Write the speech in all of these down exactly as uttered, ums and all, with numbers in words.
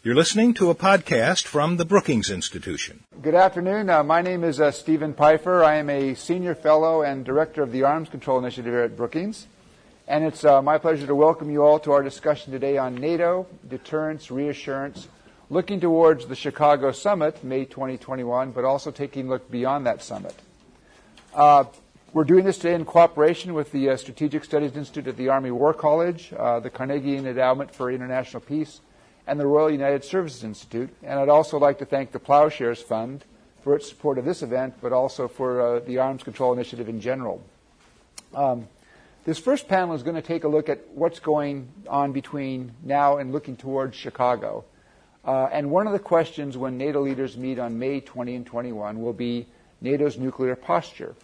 You're listening to a podcast from the Brookings Institution. Good afternoon. Uh, my name is uh, Stephen Pfeiffer. I am a senior fellow and director of the Arms Control Initiative here at Brookings. And it's uh, my pleasure to welcome you all to our discussion today on NATO, deterrence, reassurance, looking towards the Chicago Summit, May twenty twenty-one, but also taking a look beyond that summit. Uh, we're doing this today in cooperation with the uh, Strategic Studies Institute at the Army War College, uh, the Carnegie Endowment for International Peace, and the Royal United Services Institute. And I'd also like to thank the Plowshares Fund for its support of this event, but also for uh, the Arms Control Initiative in general. Um, this first panel is going to take a look at what's going on between now and looking towards Chicago. Uh, and one of the questions when NATO leaders meet on May twentieth and twenty-first will be NATO's nuclear posture.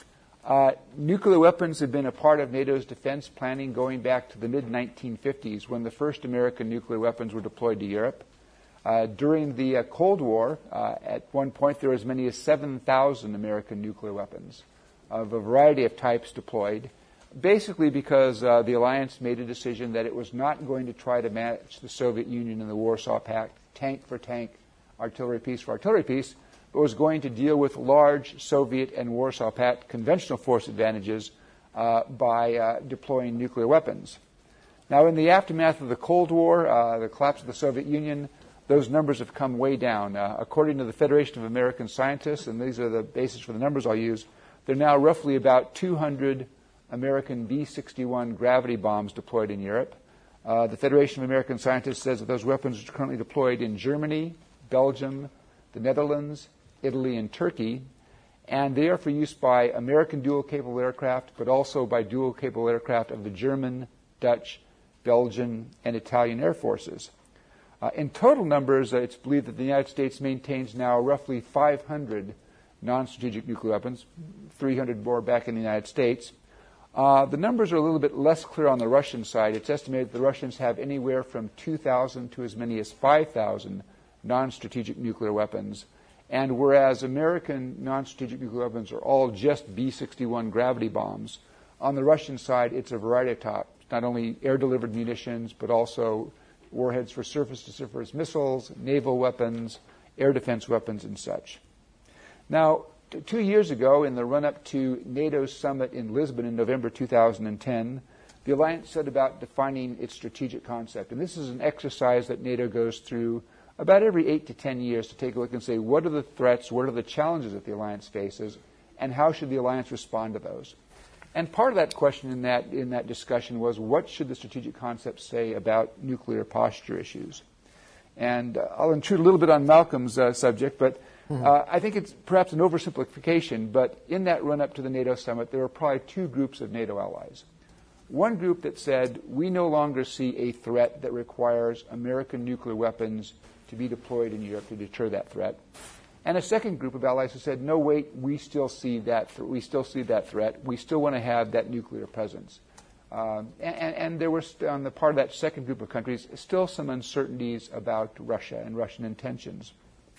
Uh, nuclear weapons have been a part of NATO's defense planning going back to the mid nineteen fifties when the first American nuclear weapons were deployed to Europe. Uh, during the uh, Cold War, uh, at one point there were as many as seven thousand American nuclear weapons of a variety of types deployed, basically because uh, the alliance made a decision that it was not going to try to match the Soviet Union and the Warsaw Pact, tank for tank, artillery piece for artillery piece, but was going to deal with large Soviet and Warsaw Pact conventional force advantages uh, by uh, deploying nuclear weapons. Now, in the aftermath of the Cold War, uh, the collapse of the Soviet Union, those numbers have come way down. Uh, according to the Federation of American Scientists, and these are the basis for the numbers I'll use, there are now roughly about two hundred American B sixty-one gravity bombs deployed in Europe. Uh, the Federation of American Scientists says that those weapons are currently deployed in Germany, Belgium, the Netherlands, Italy, and Turkey, and they are for use by American dual-capable aircraft, but also by dual-capable aircraft of the German, Dutch, Belgian, and Italian air forces. Uh, in total numbers, uh, it's believed that the United States maintains now roughly five hundred non-strategic nuclear weapons, three hundred more back in the United States. Uh, the numbers are a little bit less clear on the Russian side. It's estimated that the Russians have anywhere from two thousand to as many as five thousand non-strategic nuclear weapons. And whereas American non-strategic nuclear weapons are all just B sixty-one gravity bombs, on the Russian side, it's a variety of types, not only air-delivered munitions, but also warheads for surface-to-surface missiles, naval weapons, air defense weapons, and such. Now, t- two years ago, in the run-up to NATO's summit in Lisbon in November two thousand ten, the alliance set about defining its strategic concept. And this is an exercise that NATO goes through about every eight to ten years to take a look and say, what are the threats, what are the challenges that the alliance faces, and how should the alliance respond to those? And part of that question in that in that discussion was, what should the strategic concept say about nuclear posture issues? And uh, I'll intrude a little bit on Malcolm's uh, subject, but mm-hmm. uh, I think it's perhaps an oversimplification, but in that run-up to the NATO summit, there were probably two groups of NATO allies. One group that said, we no longer see a threat that requires American nuclear weapons to be deployed in Europe to deter that threat. And a second group of allies who said, no, wait, we still see that th- we still see that threat. We still want to have that nuclear presence. Um, and, and there was, on the part of that second group of countries, still some uncertainties about Russia and Russian intentions.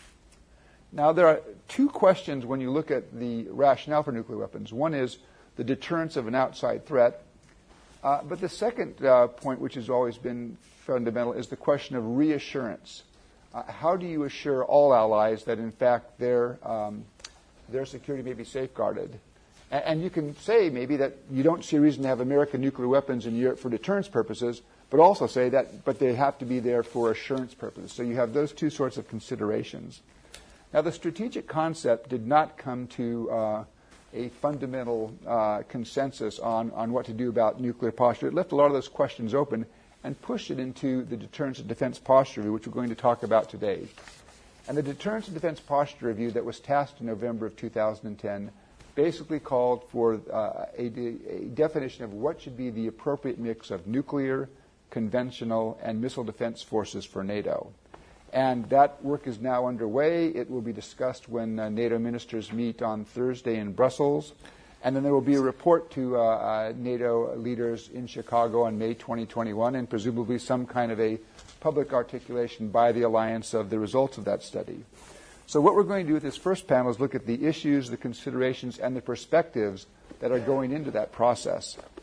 Now, there are two questions when you look at the rationale for nuclear weapons. One is the deterrence of an outside threat. Uh, but the second uh, point, which has always been fundamental, is the question of reassurance. Uh, how do you assure all allies that, in fact, their um, their security may be safeguarded? And, and you can say maybe that you don't see a reason to have American nuclear weapons in Europe for deterrence purposes, but also say that, but they have to be there for assurance purposes. So you have those two sorts of considerations. Now, the strategic concept did not come to uh, a fundamental uh, consensus on, on what to do about nuclear posture. It left a lot of those questions open and pushed it into the Deterrence and Defense Posture Review, which we're going to talk about today. And the Deterrence and Defense Posture Review that was tasked in November of two thousand ten basically called for uh, a, a definition of what should be the appropriate mix of nuclear, conventional, and missile defense forces for NATO. And that work is now underway. It will be discussed when uh, NATO ministers meet on Thursday in Brussels. And then there will be a report to uh, uh, NATO leaders in Chicago on May twenty twenty-one, and presumably some kind of a public articulation by the alliance of the results of that study. So what we're going to do with this first panel is look at the issues, the considerations, and the perspectives that are going into that process.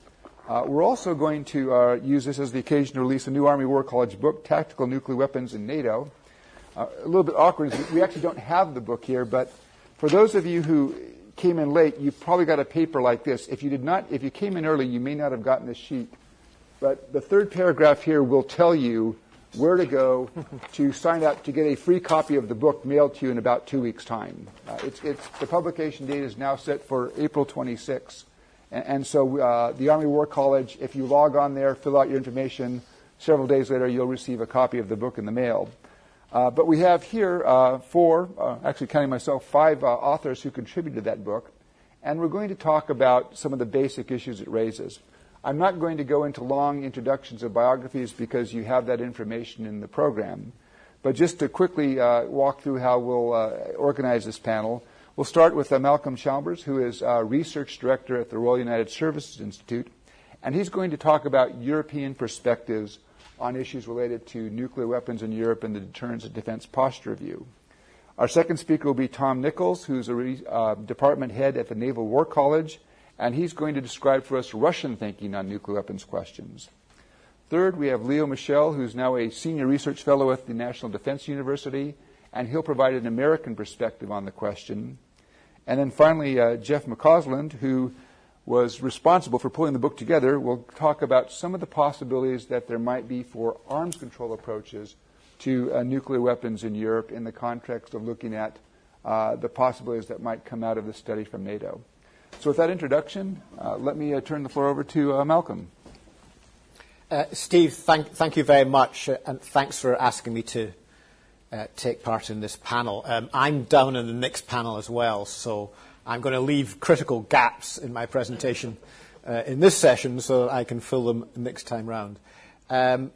Uh, we're also going to uh, use this as the occasion to release a new Army War College book, Tactical Nuclear Weapons in NATO. Uh, a little bit awkward is we actually don't have the book here, but for those of you who came in late, you've probably got a paper like this. If you did not, if you came in early, you may not have gotten this sheet. But the third paragraph here will tell you where to go to sign up to get a free copy of the book mailed to you in about two weeks' time. Uh, it's, it's, the publication date is now set for April twenty-sixth. And, and so uh, the Army War College, if you log on there, fill out your information, several days later you'll receive a copy of the book in the mail. Uh, but we have here uh, four, uh, actually counting myself, five uh, authors who contributed to that book. And we're going to talk about some of the basic issues it raises. I'm not going to go into long introductions of biographies because you have that information in the program. But just to quickly uh, walk through how we'll uh, organize this panel, we'll start with uh, Malcolm Chalmers, who is uh, Research Director at the Royal United Services Institute. And he's going to talk about European perspectives on issues related to nuclear weapons in Europe and the Deterrence and Defense Posture Review. Our second speaker will be Tom Nichols, who's a re- uh, department head at the Naval War College, and he's going to describe for us Russian thinking on nuclear weapons questions. Third, we have Leo Michel, who's now a senior research fellow at the National Defense University, and he'll provide an American perspective on the question. And then finally, uh, Jeff McCausland, who was responsible for pulling the book together, will talk about some of the possibilities that there might be for arms control approaches to uh, nuclear weapons in Europe in the context of looking at uh, the possibilities that might come out of the study from NATO. So with that introduction, uh, let me uh, turn the floor over to uh, Malcolm. Uh, Steve, thank, thank you very much, uh, and thanks for asking me to uh, take part in this panel. Um, I'm down in the next panel as well, so I'm going to leave critical gaps in my presentation uh, in this session so that I can fill them next time round. Um,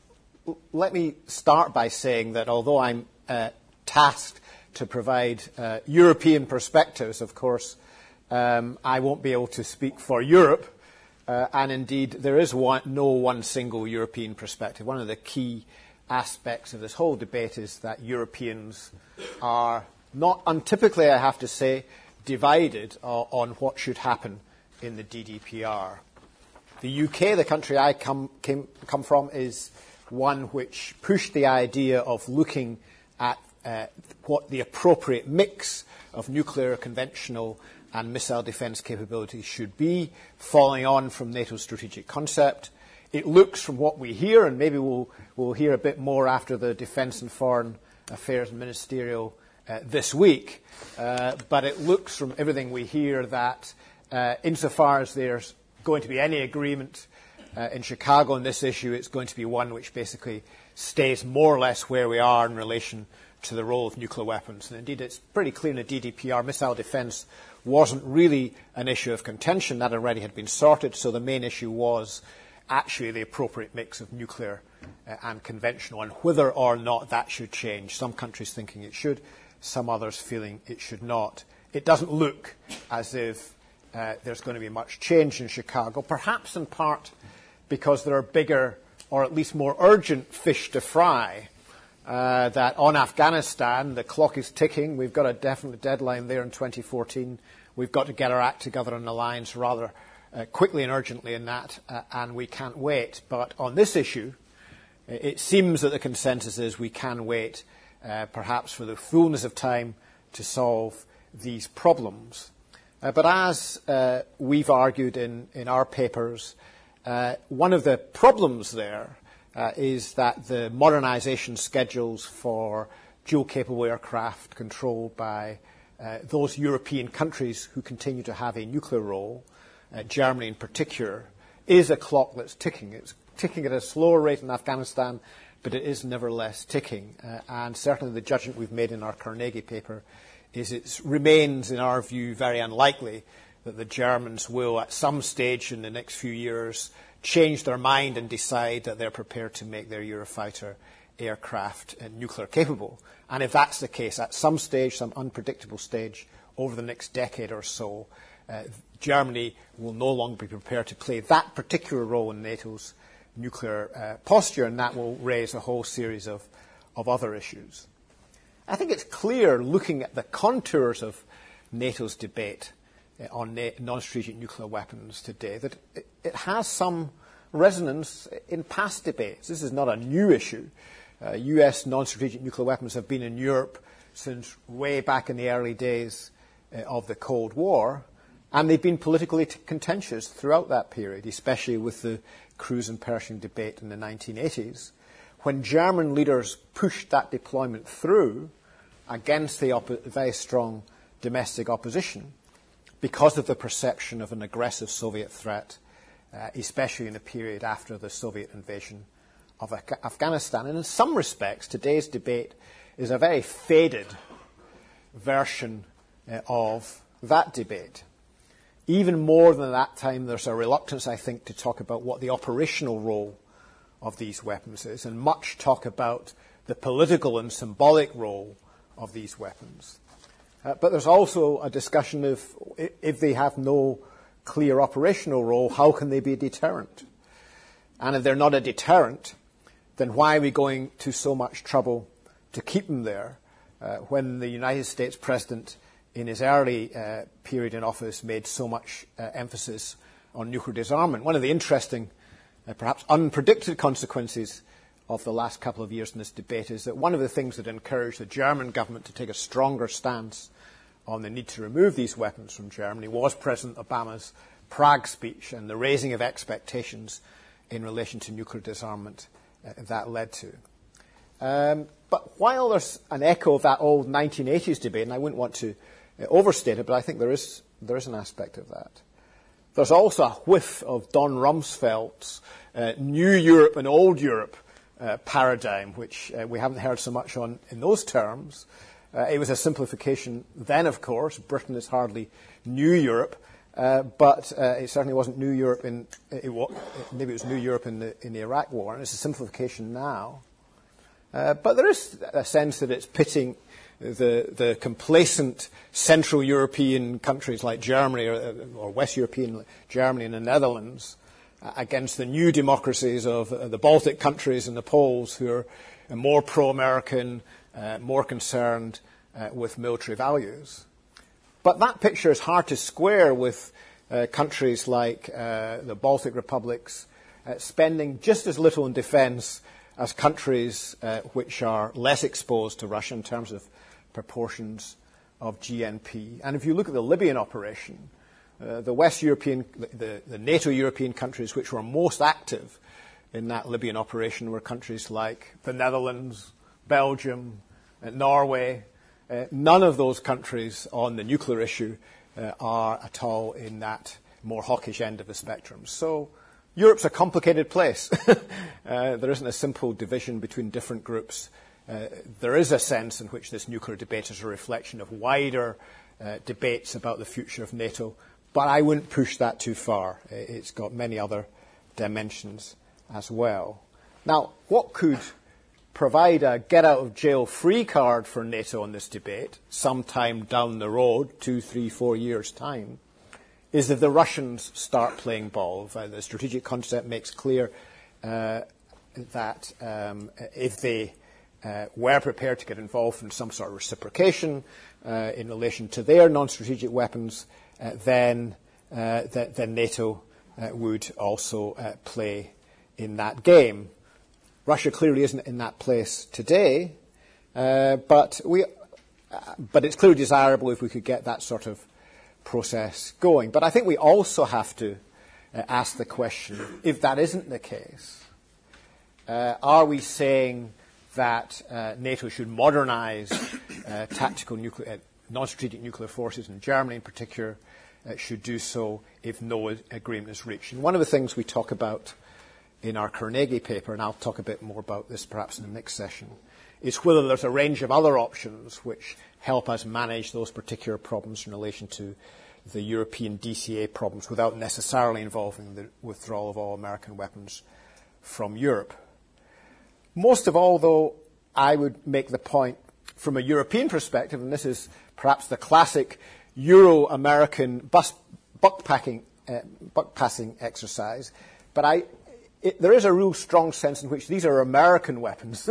l- let me start by saying that although I'm uh, tasked to provide uh, European perspectives, of course, um, I won't be able to speak for Europe. Uh, and indeed, there is one, no one single European perspective. One of the key aspects of this whole debate is that Europeans are not untypically, I have to say, divided uh, on what should happen in the D D P R. The U K, the country I come, came, come from, is one which pushed the idea of looking at uh, what the appropriate mix of nuclear, conventional, and missile defence capabilities should be, following on from NATO's strategic concept. It looks, from what we hear, and maybe we'll, we'll hear a bit more after the Defence and Foreign Affairs Ministerial uh, this week, uh, but it looks from everything we hear that uh, insofar as there's going to be any agreement uh, in Chicago on this issue, it's going to be one which basically stays more or less where we are in relation to the role of nuclear weapons. And indeed, it's pretty clear in the D D P R, missile defence wasn't really an issue of contention. That already had been sorted, so the main issue was actually the appropriate mix of nuclear uh, and conventional, and whether or not that should change. Some countries thinking it should, some others feeling it should not. It doesn't look as if uh, there's going to be much change in Chicago, perhaps in part because there are bigger, or at least more urgent, fish to fry. Uh, that on Afghanistan, the clock is ticking. We've got a definite deadline there in twenty fourteen. We've got to get our act together in an alliance rather uh, quickly and urgently in that, uh, and we can't wait. But on this issue, it seems that the consensus is we can wait, uh, perhaps for the fullness of time to solve these problems. Uh, but as uh, we've argued in, in our papers, uh, one of the problems there Uh, is that the modernisation schedules for dual-capable aircraft controlled by uh, those European countries who continue to have a nuclear role, uh, Germany in particular, is a clock that's ticking. It's ticking at a slower rate in Afghanistan, but it is nevertheless ticking. Uh, and certainly the judgment we've made in our Carnegie paper is it remains, in our view, very unlikely that the Germans will, at some stage in the next few years, change their mind and decide that they're prepared to make their Eurofighter aircraft uh, nuclear capable. And if that's the case, at some stage, some unpredictable stage, over the next decade or so, uh, Germany will no longer be prepared to play that particular role in NATO's nuclear uh, posture, and that will raise a whole series of, of other issues. I think it's clear, looking at the contours of NATO's debate, uh, on na- non-strategic nuclear weapons today, that it, it has some resonance in past debates. This is not a new issue. Uh, U S non-strategic nuclear weapons have been in Europe since way back in the early days uh, of the Cold War, and they've been politically t- contentious throughout that period, especially with the cruise and Pershing debate in the nineteen eighties, when German leaders pushed that deployment through against the op- very strong domestic opposition because of the perception of an aggressive Soviet threat, uh, especially in the period after the Soviet invasion of Af- Afghanistan. And in some respects, today's debate is a very faded version uh, of that debate. Even more than that time, there's a reluctance, I think, to talk about what the operational role of these weapons is, and much talk about the political and symbolic role of these weapons. Uh, but there's also a discussion of if they have no clear operational role, how can they be a deterrent? And if they're not a deterrent, then why are we going to so much trouble to keep them there uh, when the United States President in his early uh, period in office made so much uh, emphasis on nuclear disarmament? One of the interesting, uh, perhaps unpredicted consequences of the last couple of years in this debate is that one of the things that encouraged the German government to take a stronger stance on the need to remove these weapons from Germany was President Obama's Prague speech and the raising of expectations in relation to nuclear disarmament uh, that led to. Um, but while there's an echo of that old nineteen eighties debate, and I wouldn't want to uh, overstate it, but I think there is there is an aspect of that. There's also a whiff of Don Rumsfeld's uh, New Europe and Old Europe uh, paradigm, which uh, we haven't heard so much on in those terms. Uh, it was a simplification then, of course. Britain is hardly New Europe, uh, but uh, it certainly wasn't New Europe in it, it, maybe it was New Europe in the in the Iraq War, and it's a simplification now. Uh, but there is a sense that it's pitting the the complacent Central European countries like Germany or, or West European Germany and the Netherlands uh, against the new democracies of uh, the Baltic countries and the Poles, who are uh, more pro-American, uh, more concerned uh, with military values. But that picture is hard to square with uh, countries like uh, the Baltic republics uh, spending just as little in defence as countries uh, which are less exposed to Russia in terms of proportions of G N P. And if you look at the Libyan operation, uh, the West European, the, the NATO European countries which were most active in that Libyan operation were countries like the Netherlands, Belgium, uh, Norway. Uh, none of those countries on the nuclear issue uh, are at all in that more hawkish end of the spectrum. So Europe's a complicated place. uh, there isn't a simple division between different groups. Uh, there is a sense in which this nuclear debate is a reflection of wider uh, debates about the future of NATO, but I wouldn't push that too far. It's got many other dimensions as well. Now, what could provide a get-out-of-jail-free card for NATO in this debate sometime down the road, two, three, four years' time, is if the Russians start playing ball. Uh, the strategic concept makes clear uh, that um, if they uh, were prepared to get involved in some sort of reciprocation uh, in relation to their non-strategic weapons, uh, then, uh, th- then NATO uh, would also uh, play in that game. Russia clearly isn't in that place today, uh, but, we, uh, but it's clearly desirable if we could get that sort of process going. But I think we also have to uh, ask the question, if that isn't the case, uh, are we saying that uh, NATO should modernize uh, tactical nuclear, uh, non-strategic nuclear forces, and Germany in particular uh, should do so if no agreement is reached? And one of the things we talk about in our Carnegie paper, and I'll talk a bit more about this perhaps in the next session, is whether there's a range of other options which help us manage those particular problems in relation to the European D C A problems without necessarily involving the withdrawal of all American weapons from Europe. Most of all, though, I would make the point from a European perspective, and this is perhaps the classic Euro-American bus, buck-packing, uh, buck-passing exercise, but I, it, there is a real strong sense in which these are American weapons,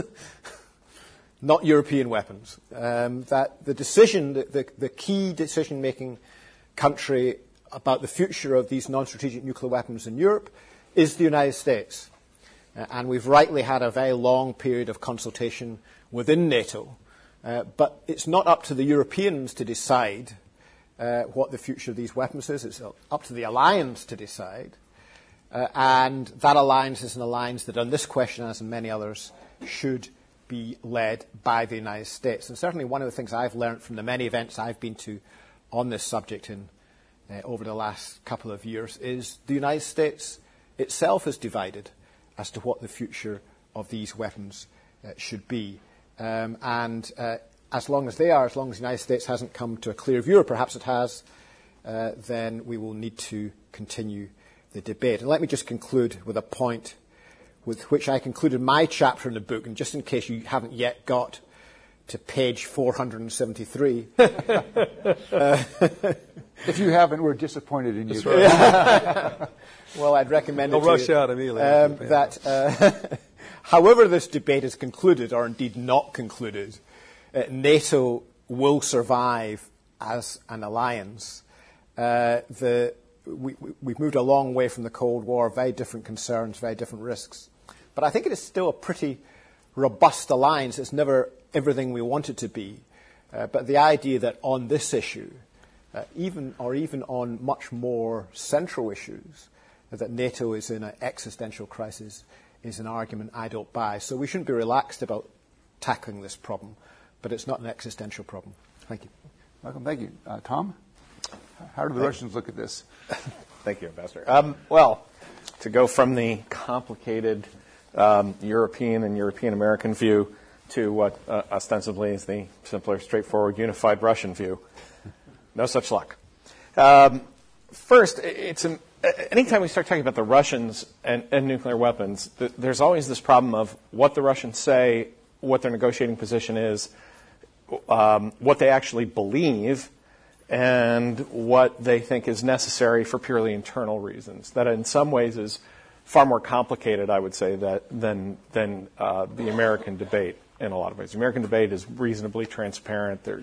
not European weapons. Um, that the decision, the, the, the key decision-making country about the future of these non-strategic nuclear weapons in Europe is the United States. Uh, and we've rightly had a very long period of consultation within NATO. Uh, but it's not up to the Europeans to decide uh, what the future of these weapons is. It's up to the alliance to decide. Uh, and that alliance is an alliance that on this question, as in many others, should be led by the United States. And certainly one of the things I've learned from the many events I've been to on this subject in, uh, over the last couple of years is the United States itself is divided as to what the future of these weapons uh, should be. Um, and uh, as long as they are, as long as the United States hasn't come to a clear view, or perhaps it has, uh, then we will need to continue the debate. And let me just conclude with a point with which I concluded my chapter in the book, and just in case you haven't yet got to page four hundred seventy-three. uh, if you haven't, we're disappointed in you. That's right. Well, I'd recommend Don't it rush to you, out immediately. Um, that uh, however this debate is concluded, or indeed not concluded, uh, NATO will survive as an alliance. Uh, the, we, we've moved a long way from the Cold War, very different concerns, very different risks. But I think it is still a pretty robust alliance. It's never everything we want it to be. Uh, but the idea that on this issue, uh, even or even on much more central issues, uh, that NATO is in an existential crisis is an argument I don't buy. So we shouldn't be relaxed about tackling this problem, but it's not an existential problem. Thank you. Welcome. Thank you. Uh, Tom, how do the Russians look at this? Thank you, Ambassador. Um, well, to go from the complicated um, European and European-American view to what uh, ostensibly is the simpler, straightforward, unified Russian view, no such luck. Um, first, it's an, anytime we start talking about the Russians and, and nuclear weapons, th- there's always this problem of what the Russians say, what their negotiating position is, um, what they actually believe, and what they think is necessary for purely internal reasons. That in some ways is far more complicated, I would say, that, than, than uh, the American debate in a lot of ways. The American debate is reasonably transparent. They're,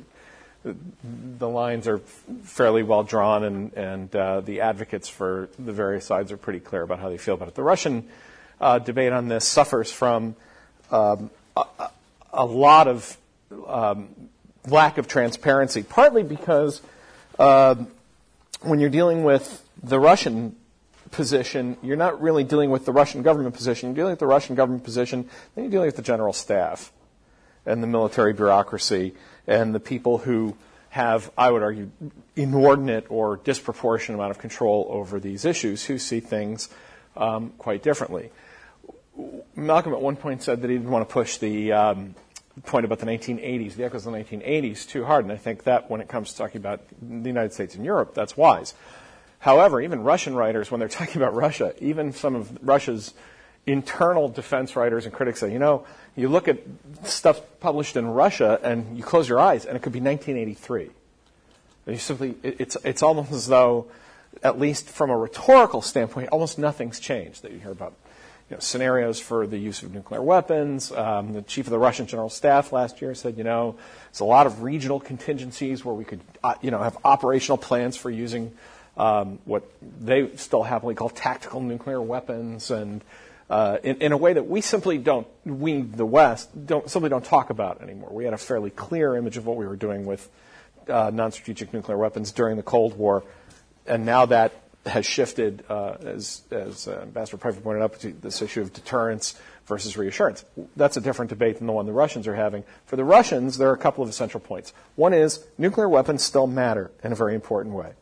the lines are fairly well drawn, and, and uh, the advocates for the various sides are pretty clear about how they feel about it. The Russian uh, debate on this suffers from um, a, a lot of um, lack of transparency, partly because uh, when you're dealing with the Russian position, you're not really dealing with the Russian government position. You're dealing with the Russian government position, then you're dealing with the general staff and the military bureaucracy and the people who have, I would argue, inordinate or disproportionate amount of control over these issues, who see things um, quite differently. Malcolm at one point said that he didn't want to push the um, point about the nineteen eighties, the echoes of the nineteen eighties, too hard, and I think that when it comes to talking about the United States and Europe, that's wise. However, even Russian writers, when they're talking about Russia, even some of Russia's internal defense writers and critics say, you know, you look at stuff published in Russia and you close your eyes and it could be nineteen eighty-three. And you simply, it, it's, it's almost as though, at least from a rhetorical standpoint, almost nothing's changed. That you hear about, you know, scenarios for the use of nuclear weapons. Um, the chief of the Russian General Staff last year said, you know, there's a lot of regional contingencies where we could, uh, you know, have operational plans for using Um, what they still happily call tactical nuclear weapons, and uh, in, in a way that we simply don't, we, the West, don't simply don't talk about anymore. We had a fairly clear image of what we were doing with uh, non-strategic nuclear weapons during the Cold War, and now that has shifted, uh, as, as uh, Ambassador Pfeiffer pointed out, to this issue of deterrence versus reassurance. That's a different debate than the one the Russians are having. For the Russians, there are a couple of essential points. One is nuclear weapons still matter in a very important way.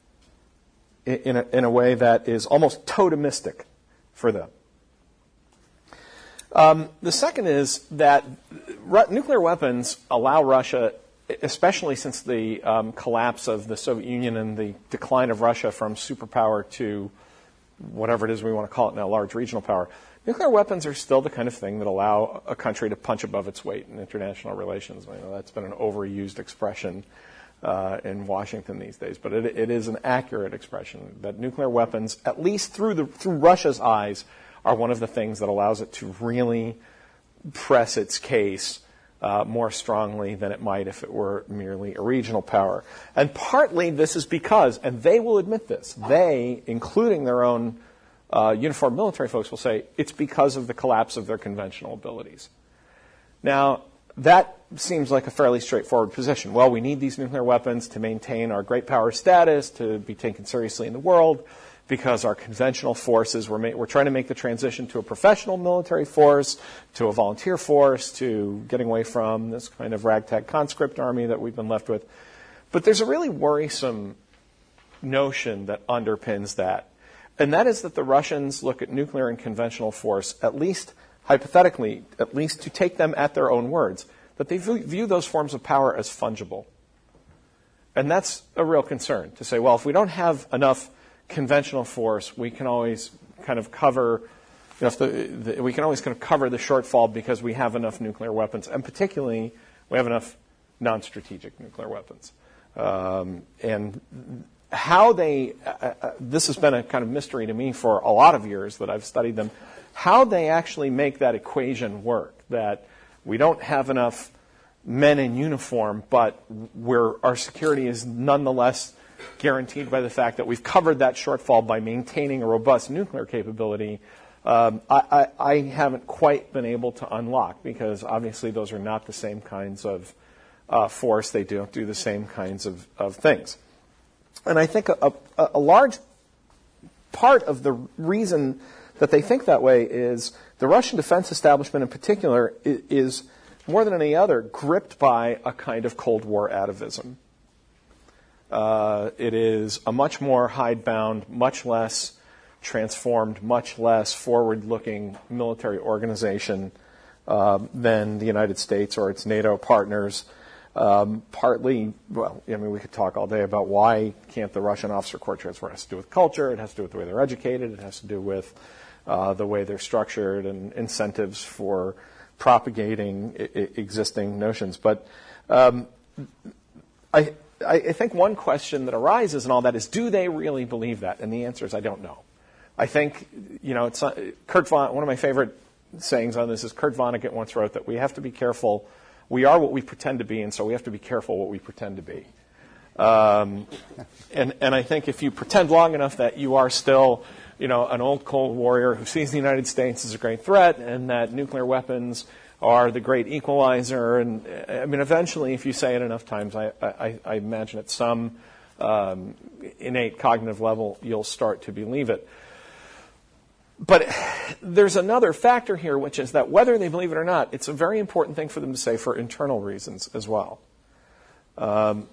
In a, in a way that is almost totemistic for them. Um, the second is that Ru- nuclear weapons allow Russia, especially since the um, collapse of the Soviet Union and the decline of Russia from superpower to whatever it is we want to call it now, large regional power, nuclear weapons are still the kind of thing that allow a country to punch above its weight in international relations. I know that's been an overused expression Uh, in Washington these days, but it, it is an accurate expression that nuclear weapons, at least through the through Russia's eyes, are one of the things that allows it to really press its case uh, more strongly than it might if it were merely a regional power. And partly this is because, and they will admit this, they, including their own uh, uniformed military folks, will say it's because of the collapse of their conventional abilities. Now, that seems like a fairly straightforward position. Well, we need these nuclear weapons to maintain our great power status, to be taken seriously in the world, because our conventional forces, we're, ma- we're trying to make the transition to a professional military force, to a volunteer force, to getting away from this kind of ragtag conscript army that we've been left with. But there's a really worrisome notion that underpins that. And that is that the Russians look at nuclear and conventional force, at least hypothetically, at least to take them at their own words, that they view those forms of power as fungible. And that's a real concern, to say, well, if we don't have enough conventional force, we can always kind of cover, you know, if the, the, we can always kind of cover the shortfall because we have enough nuclear weapons, and particularly we have enough non-strategic nuclear weapons. Um, and how they, uh, uh, this has been a kind of mystery to me for a lot of years that I've studied them, how they actually make that equation work, that we don't have enough men in uniform, but we're, our security is nonetheless guaranteed by the fact that we've covered that shortfall by maintaining a robust nuclear capability. Um, I, I, I haven't quite been able to unlock, because obviously those are not the same kinds of uh, force. They don't do the same kinds of, of things. And I think a, a, a large part of the reason that they think that way is the Russian defense establishment in particular is, is more than any other gripped by a kind of Cold War atavism. Uh, it is a much more hidebound, much less transformed, much less forward-looking military organization uh, than the United States or its NATO partners. Um, partly, well, I mean, we could talk all day about why can't the Russian officer corps transfer. It has to do with culture. It has to do with the way they're educated. It has to do with uh, the way they're structured and incentives for propagating I- existing notions. But um, I, I think one question that arises in all that is, do they really believe that? And the answer is, I don't know. I think, you know, it's not, Kurt Von, one of my favorite sayings on this is Kurt Vonnegut once wrote that we have to be careful. We are what we pretend to be, and so we have to be careful what we pretend to be. Um, and, and I think if you pretend long enough that you are still, you know, an old Cold Warrior who sees the United States as a great threat and that nuclear weapons are the great equalizer, and I mean, eventually, if you say it enough times, I, I, I imagine at some um, innate cognitive level, you'll start to believe it. But there's another factor here, which is that whether they believe it or not, it's a very important thing for them to say for internal reasons as well. Um,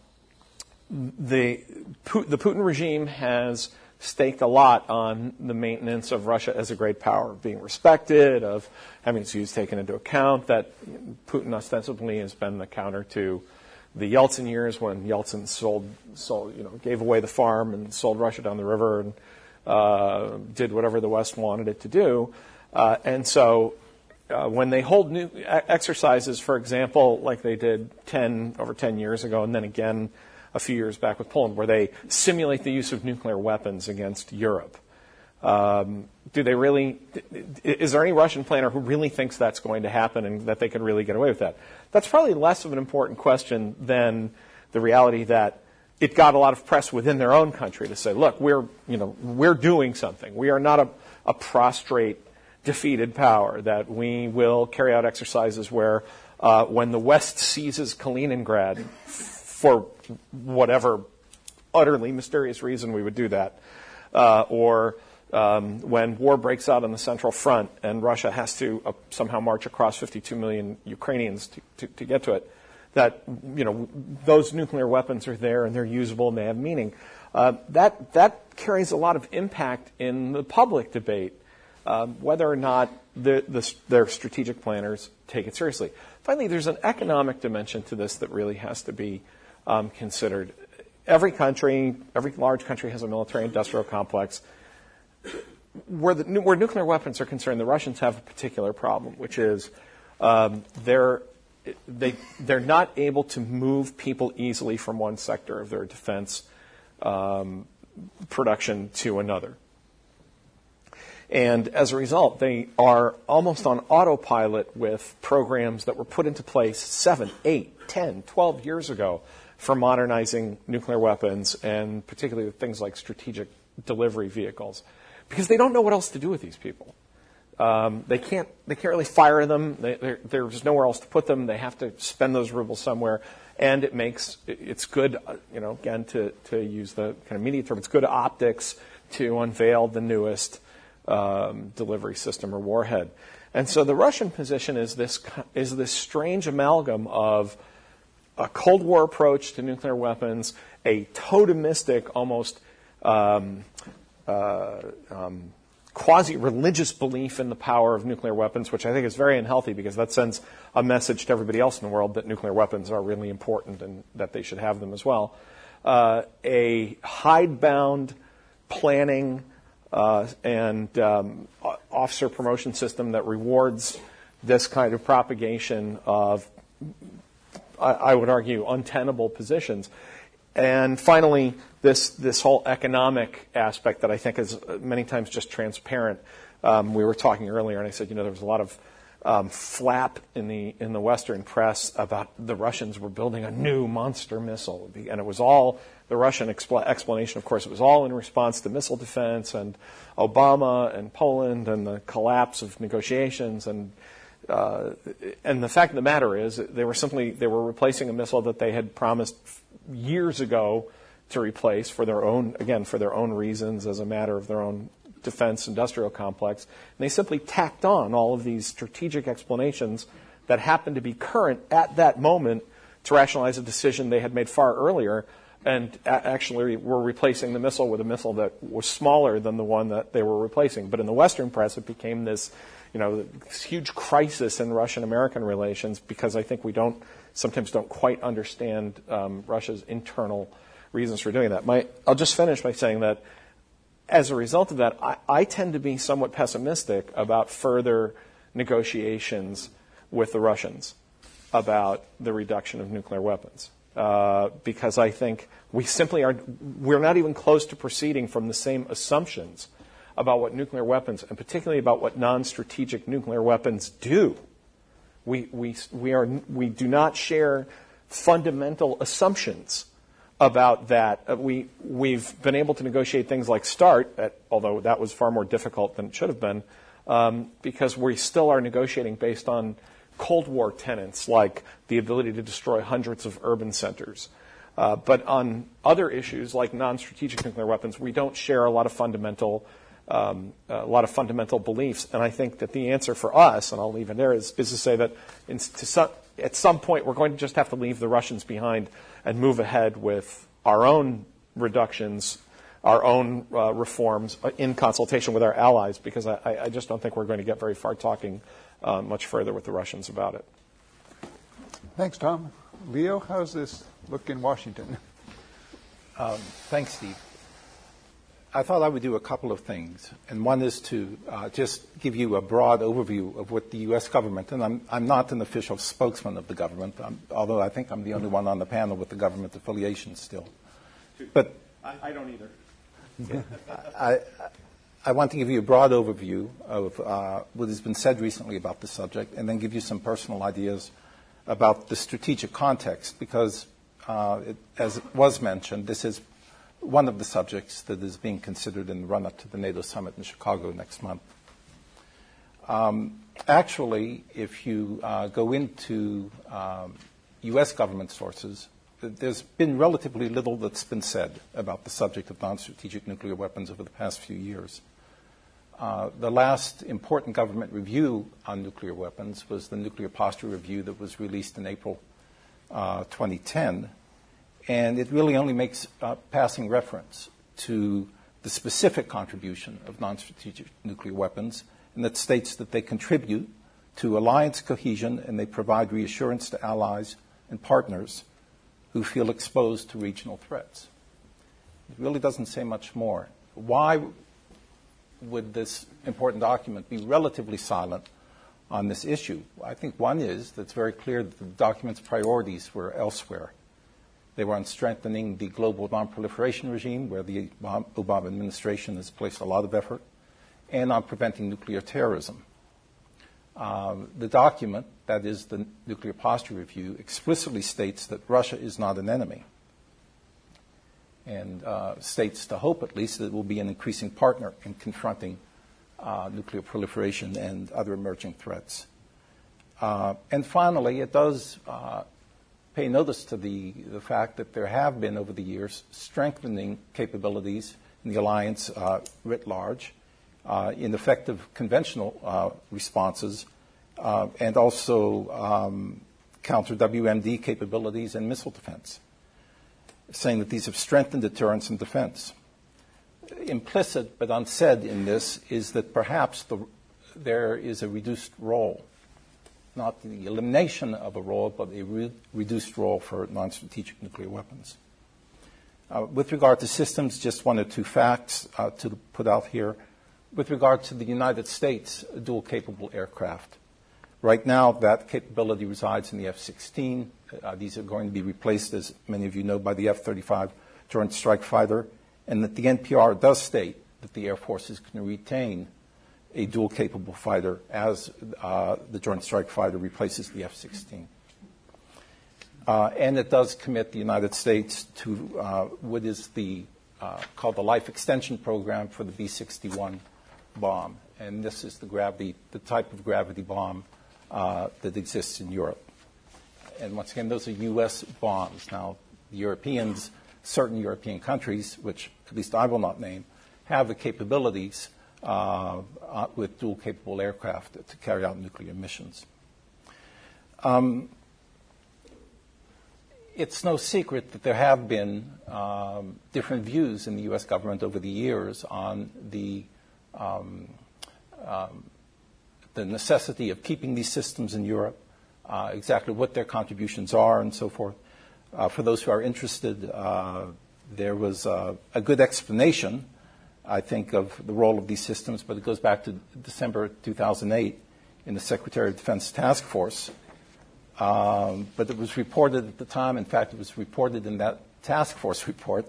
the, the Putin regime has staked a lot on the maintenance of Russia as a great power, of being respected, of having its views taken into account, that Putin ostensibly has been the counter to the Yeltsin years when Yeltsin sold, sold, you know, gave away the farm and sold Russia down the river and uh, did whatever the West wanted it to do. Uh, and so uh, when they hold new exercises, for example, like they did ten over ten years ago, and then again a few years back with Poland, where they simulate the use of nuclear weapons against Europe. Um, do they really, is there any Russian planner who really thinks that's going to happen and that they could really get away with that? That's probably less of an important question than the reality that it got a lot of press within their own country to say, look, we're, you know, we're doing something. We are not a, a prostrate, defeated power, that we will carry out exercises where uh, when the West seizes Kaliningrad, for whatever utterly mysterious reason we would do that, uh, or um, when war breaks out on the Central Front and Russia has to uh, somehow march across fifty-two million Ukrainians to, to, to get to it, that, you know, those nuclear weapons are there and they're usable and they have meaning. Uh, that, that carries a lot of impact in the public debate, um, whether or not the, the, their strategic planners take it seriously. Finally, there's an economic dimension to this that really has to be Um, considered. Every country, every large country has a military-industrial complex. Where, the, where nuclear weapons are concerned, the Russians have a particular problem, which is um, they're they they're not able to move people easily from one sector of their defense um, production to another. And as a result, they are almost on autopilot with programs that were put into place seven, eight, ten, twelve years ago for modernizing nuclear weapons, and particularly with things like strategic delivery vehicles, because they don't know what else to do with these people. Um, they can't. They can't really fire them. They, there's nowhere else to put them. They have to spend those rubles somewhere, and it makes it's good. You know, again, to to use the kind of media term, it's good optics to unveil the newest um, delivery system or warhead. And so the Russian position is this is this strange amalgam of a Cold War approach to nuclear weapons, a totemistic, almost um, uh, um, quasi-religious belief in the power of nuclear weapons, which I think is very unhealthy because that sends a message to everybody else in the world that nuclear weapons are really important and that they should have them as well. Uh, a hidebound planning uh, and um, officer promotion system that rewards this kind of propagation of, I, I would argue, untenable positions. And finally, this this whole economic aspect that I think is many times just transparent. Um, we were talking earlier, and I said, you know, there was a lot of um, flap in the in the Western press about the Russians were building a new monster missile, and it was all the Russian expl- explanation. Of course, it was all in response to missile defense and Obama and Poland and the collapse of negotiations and. Uh, and the fact of the matter is, they were simply they were replacing a missile that they had promised years ago to replace for their own, again, for their own reasons, as a matter of their own defense industrial complex. And they simply tacked on all of these strategic explanations that happened to be current at that moment to rationalize a decision they had made far earlier, and a- actually were replacing the missile with a missile that was smaller than the one that they were replacing. But in the Western press, it became this, you know, this huge crisis in Russian-American relations, because I think we don't sometimes don't quite understand um, Russia's internal reasons for doing that. My, I'll just finish by saying that as a result of that, I, I tend to be somewhat pessimistic about further negotiations with the Russians about the reduction of nuclear weapons, uh, because I think we simply are we're not even close to proceeding from the same assumptions about what nuclear weapons, and particularly about what non-strategic nuclear weapons do. We, we, we, are, we do not share fundamental assumptions about that. Uh, we, we've been able to negotiate things like START, at, although that was far more difficult than it should have been, um, because we still are negotiating based on Cold War tenets, like the ability to destroy hundreds of urban centers. Uh, but on other issues, like non-strategic nuclear weapons, we don't share a lot of fundamental Um, a lot of fundamental beliefs. And I think that the answer for us, and I'll leave it there, is, is to say that in, to some, at some point we're going to just have to leave the Russians behind and move ahead with our own reductions, our own uh, reforms in consultation with our allies, because I, I just don't think we're going to get very far talking uh, much further with the Russians about it. Thanks, Tom. Leo, how's this look in Washington? Um, thanks, Steve. I thought I would do a couple of things, and one is to uh, just give you a broad overview of what the U S government, and I'm, I'm not an official spokesman of the government, I'm, although I think I'm the only one on the panel with the government affiliation still. But I, I don't either. I, I want to give you a broad overview of uh, what has been said recently about the subject, and then give you some personal ideas about the strategic context, because uh, it, as it was mentioned, this is one of the subjects that is being considered in the run-up to the NATO summit in Chicago next month. Um, actually, if you uh, go into um, U S government sources, there's been relatively little that's been said about the subject of non-strategic nuclear weapons over the past few years. Uh, the last important government review on nuclear weapons was the Nuclear Posture Review that was released in April uh, twenty ten. And it really only makes uh, passing reference to the specific contribution of non-strategic nuclear weapons, and that states that they contribute to alliance cohesion and they provide reassurance to allies and partners who feel exposed to regional threats. It really doesn't say much more. Why would this important document be relatively silent on this issue? I think one is that it's very clear that the document's priorities were elsewhere. They were on strengthening the global non-proliferation regime, where the Obama administration has placed a lot of effort, and on preventing nuclear terrorism. Um, the document, that is the Nuclear Posture Review, explicitly states that Russia is not an enemy, and uh, states to hope, at least, that it will be an increasing partner in confronting uh, nuclear proliferation and other emerging threats. Uh, and finally, it does uh, pay notice to the, the fact that there have been, over the years, strengthening capabilities in the alliance uh, writ large, uh, in effective conventional uh, responses, uh, and also um, counter W M D capabilities and missile defense, saying that these have strengthened deterrence and defense. Implicit but unsaid in this is that perhaps the, there is a reduced role, not the elimination of a role, but a re- reduced role for non-strategic nuclear weapons. Uh, with regard to systems, just one or two facts uh, to put out here. With regard to the United States dual-capable aircraft, right now that capability resides in the F sixteen. Uh, these are going to be replaced, as many of you know, by the F thirty-five Joint Strike Fighter, and that the N P R does state that the Air Force is going to retain a dual-capable fighter as uh, the Joint Strike Fighter replaces the F sixteen. Uh, and it does commit the United States to uh, what is the uh, called the Life Extension Program for the B sixty-one bomb, and this is the gravity, the type of gravity bomb uh, that exists in Europe. And once again, those are U S bombs. Now, the Europeans, certain European countries, which at least I will not name, have the capabilities uh, uh, with dual-capable aircraft to carry out nuclear missions. Um, it's no secret that there have been um, different views in the U S government over the years on the um, um, the necessity of keeping these systems in Europe, uh, exactly what their contributions are, and so forth. Uh, for those who are interested, uh, there was uh, a good explanation, I think, of the role of these systems, but it goes back to December two thousand eight in the Secretary of Defense Task Force. Um, but it was reported at the time, in fact, it was reported in that task force report,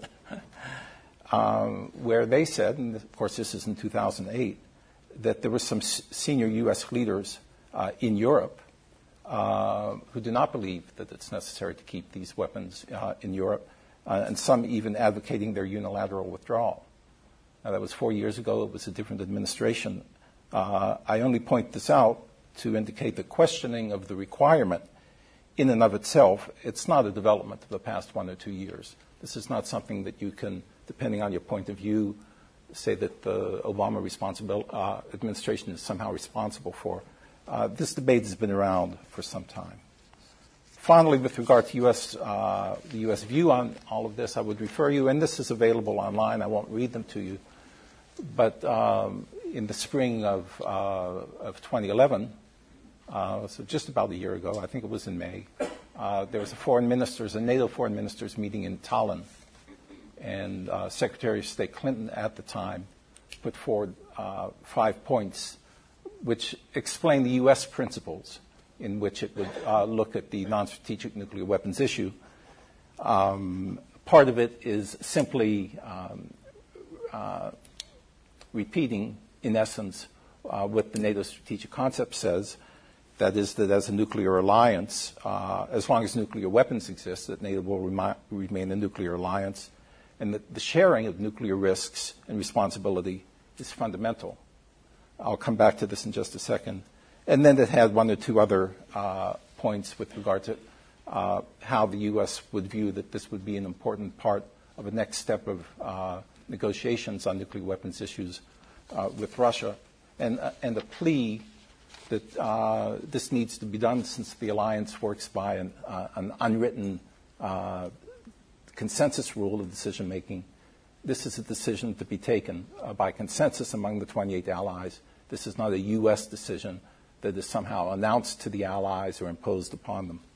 um, where they said, and of course this is in two thousand eight, that there were some s- senior U S leaders uh, in Europe uh, who do not believe that it's necessary to keep these weapons uh, in Europe, uh, and some even advocating their unilateral withdrawal. Now, that was four years ago. It was a different administration. Uh, I only point this out to indicate the questioning of the requirement in and of itself, it's not a development of the past one or two years. This is not something that you can, depending on your point of view, say that the Obama responsibil- uh, administration is somehow responsible for. Uh, this debate has been around for some time. Finally, with regard to U S, uh, the U S view on all of this, I would refer you, and this is available online. I won't read them to you. But um, in the spring of, uh, of twenty eleven, uh, so just about a year ago, I think it was in May, uh, there was a foreign ministers, a NATO foreign ministers meeting in Tallinn. And uh, Secretary of State Clinton at the time put forward uh, five points which explain the U S principles in which it would uh, look at the non-strategic nuclear weapons issue. Um, part of it is simply um, uh, repeating, in essence, uh, what the NATO strategic concept says. That is, that as a nuclear alliance, uh, as long as nuclear weapons exist, that NATO will remi- remain a nuclear alliance, and that the sharing of nuclear risks and responsibility is fundamental. I'll come back to this in just a second. And then it had one or two other uh, points with regard to uh, how the U S would view that this would be an important part of a next step of uh, negotiations on nuclear weapons issues uh, with Russia, and, uh, and a plea that uh, this needs to be done since the alliance works by an, uh, an unwritten uh, consensus rule of decision-making. This is a decision to be taken uh, by consensus among the twenty-eight allies. This is not a U S decision that is somehow announced to the allies or imposed upon them.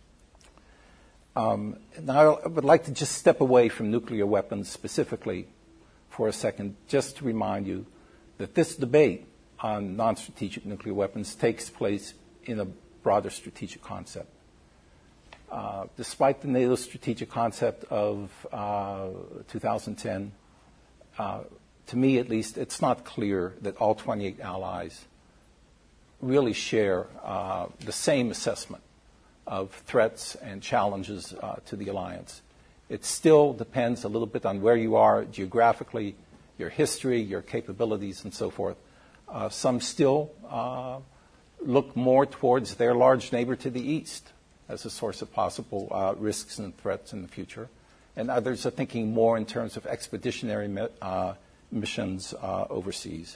Um, now, I would like to just step away from nuclear weapons specifically for a second, just to remind you that this debate on non-strategic nuclear weapons takes place in a broader strategic concept. Uh, despite the NATO strategic concept of uh, two thousand ten, uh, to me at least, it's not clear that all twenty-eight allies really share uh, the same assessment of threats and challenges uh, to the alliance. It still depends a little bit on where you are geographically, your history, your capabilities, and so forth. Uh, some still uh, look more towards their large neighbor to the east as a source of possible uh, risks and threats in the future. And others are thinking more in terms of expeditionary uh, missions uh, overseas.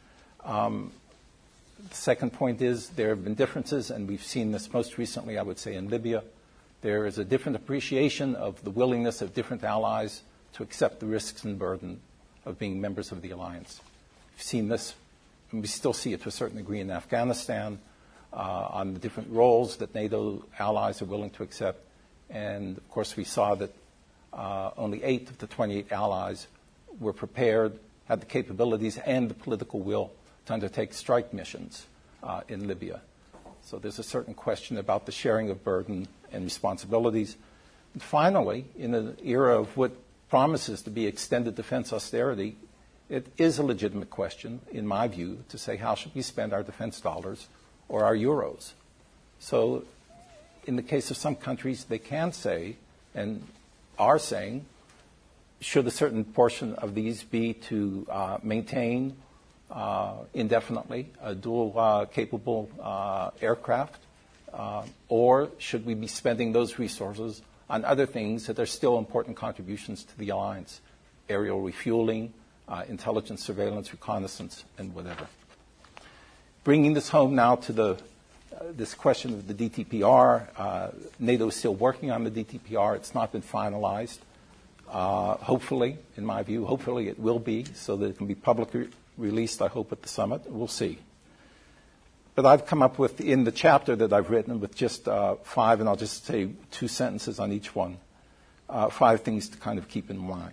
Um, the second point is there have been differences, and we've seen this most recently, I would say, in Libya. There is a different appreciation of the willingness of different allies to accept the risks and burden of being members of the alliance. We've seen this, and we still see it to a certain degree in Afghanistan, uh, on the different roles that NATO allies are willing to accept. And, of course, we saw that uh, only eight of the twenty-eight allies were prepared, had the capabilities and the political will to undertake strike missions uh, in Libya. So there's a certain question about the sharing of burden and responsibilities. And finally, in an era of what promises to be extended defense austerity, it is a legitimate question, in my view, to say how should we spend our defense dollars or our euros. So in the case of some countries, they can say, and are saying, should a certain portion of these be to uh, maintain uh, indefinitely a dual uh, capable uh, aircraft, uh, or should we be spending those resources on other things that are still important contributions to the alliance, aerial refueling, uh, intelligence, surveillance, reconnaissance, and whatever. Bringing this home now to the uh, this question of the D T P R, uh, NATO is still working on the D T P R. It's not been finalized. Uh, hopefully, in my view, hopefully it will be so that it can be publicly released, I hope, at the summit. We'll see. But I've come up with, in the chapter that I've written, with just uh, five, and I'll just say two sentences on each one, uh, five things to kind of keep in mind.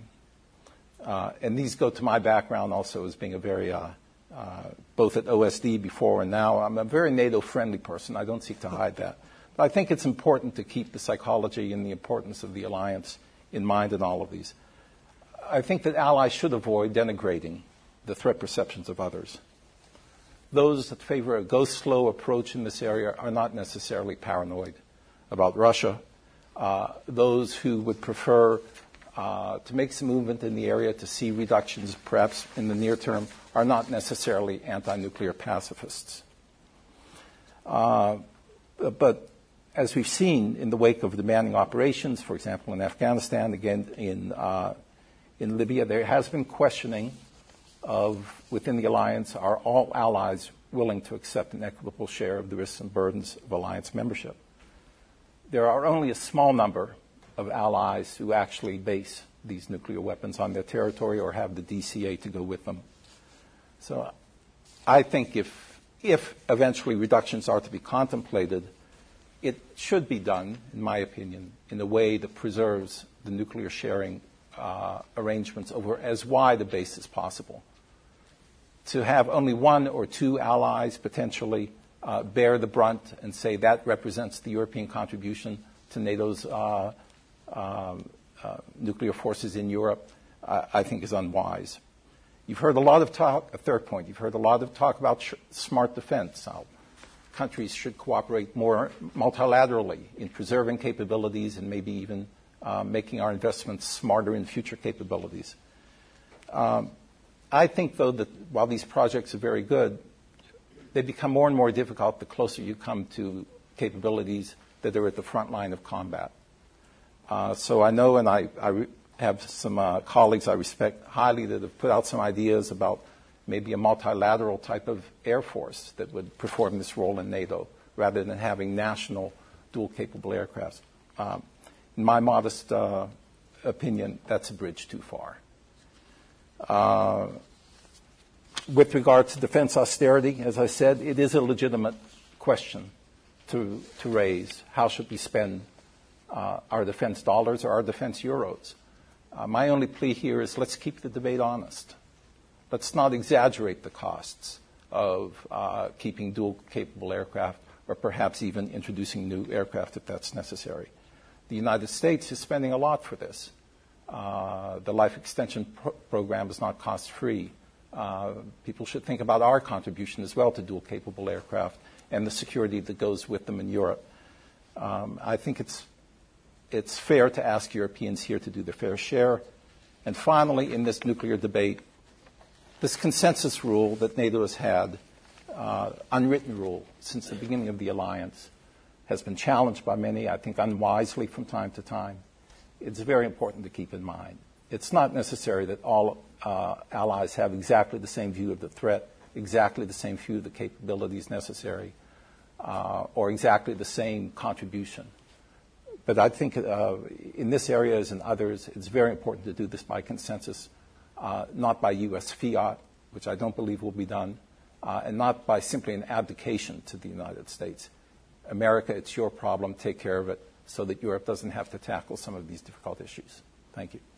Uh, and these go to my background also as being a very, uh, uh, both at O S D before and now, I'm a very NATO-friendly person. I don't seek to hide that. But I think it's important to keep the psychology and the importance of the alliance in mind in all of these. I think that allies should avoid denigrating the threat perceptions of others. Those that favor a go-slow approach in this area are not necessarily paranoid about Russia. Uh, those who would prefer uh, to make some movement in the area to see reductions perhaps in the near term are not necessarily anti-nuclear pacifists. Uh, but as we've seen in the wake of demanding operations, for example, in Afghanistan, again in, uh, in Libya, there has been questioning of, within the alliance, are all allies willing to accept an equitable share of the risks and burdens of alliance membership? There are only a small number of allies who actually base these nuclear weapons on their territory or have the D C A to go with them. So I think if, if eventually reductions are to be contemplated, it should be done, in my opinion, in a way that preserves the nuclear sharing uh, arrangements over as wide a base as possible. To have only one or two allies potentially uh, bear the brunt and say that represents the European contribution to NATO's uh, um, uh, nuclear forces in Europe, uh, I think is unwise. You've heard a lot of talk, a third point, you've heard a lot of talk about sh- smart defense. How countries should cooperate more multilaterally in preserving capabilities and maybe even uh, making our investments smarter in future capabilities. Um, I think, though, that while these projects are very good, they become more and more difficult the closer you come to capabilities that are at the front line of combat. Uh, so I know, and I, I re- have some uh, colleagues I respect highly that have put out some ideas about maybe a multilateral type of air force that would perform this role in NATO rather than having national dual-capable aircraft. Um, in my modest uh, opinion, that's a bridge too far. Uh, with regard to defense austerity, as I said, it is a legitimate question to, to raise. How should we spend uh, our defense dollars or our defense euros? Uh, my only plea here is let's keep the debate honest. Let's not exaggerate the costs of uh, keeping dual-capable aircraft or perhaps even introducing new aircraft if that's necessary. The United States is spending a lot for this. Uh, the life extension pro- program is not cost-free. Uh, people should think about our contribution as well to dual-capable aircraft and the security that goes with them in Europe. Um, I think it's it's fair to ask Europeans here to do their fair share. And finally, in this nuclear debate, this consensus rule that NATO has had, uh, unwritten rule since the beginning of the alliance, has been challenged by many, I think unwisely from time to time. It's very important to keep in mind. It's not necessary that all uh, allies have exactly the same view of the threat, exactly the same view of the capabilities necessary, uh, or exactly the same contribution. But I think uh, in this area, as in others, it's very important to do this by consensus, uh, not by U S fiat, which I don't believe will be done, uh, and not by simply an abdication to the United States. America, it's your problem, take care of it, so that Europe doesn't have to tackle some of these difficult issues. Thank you.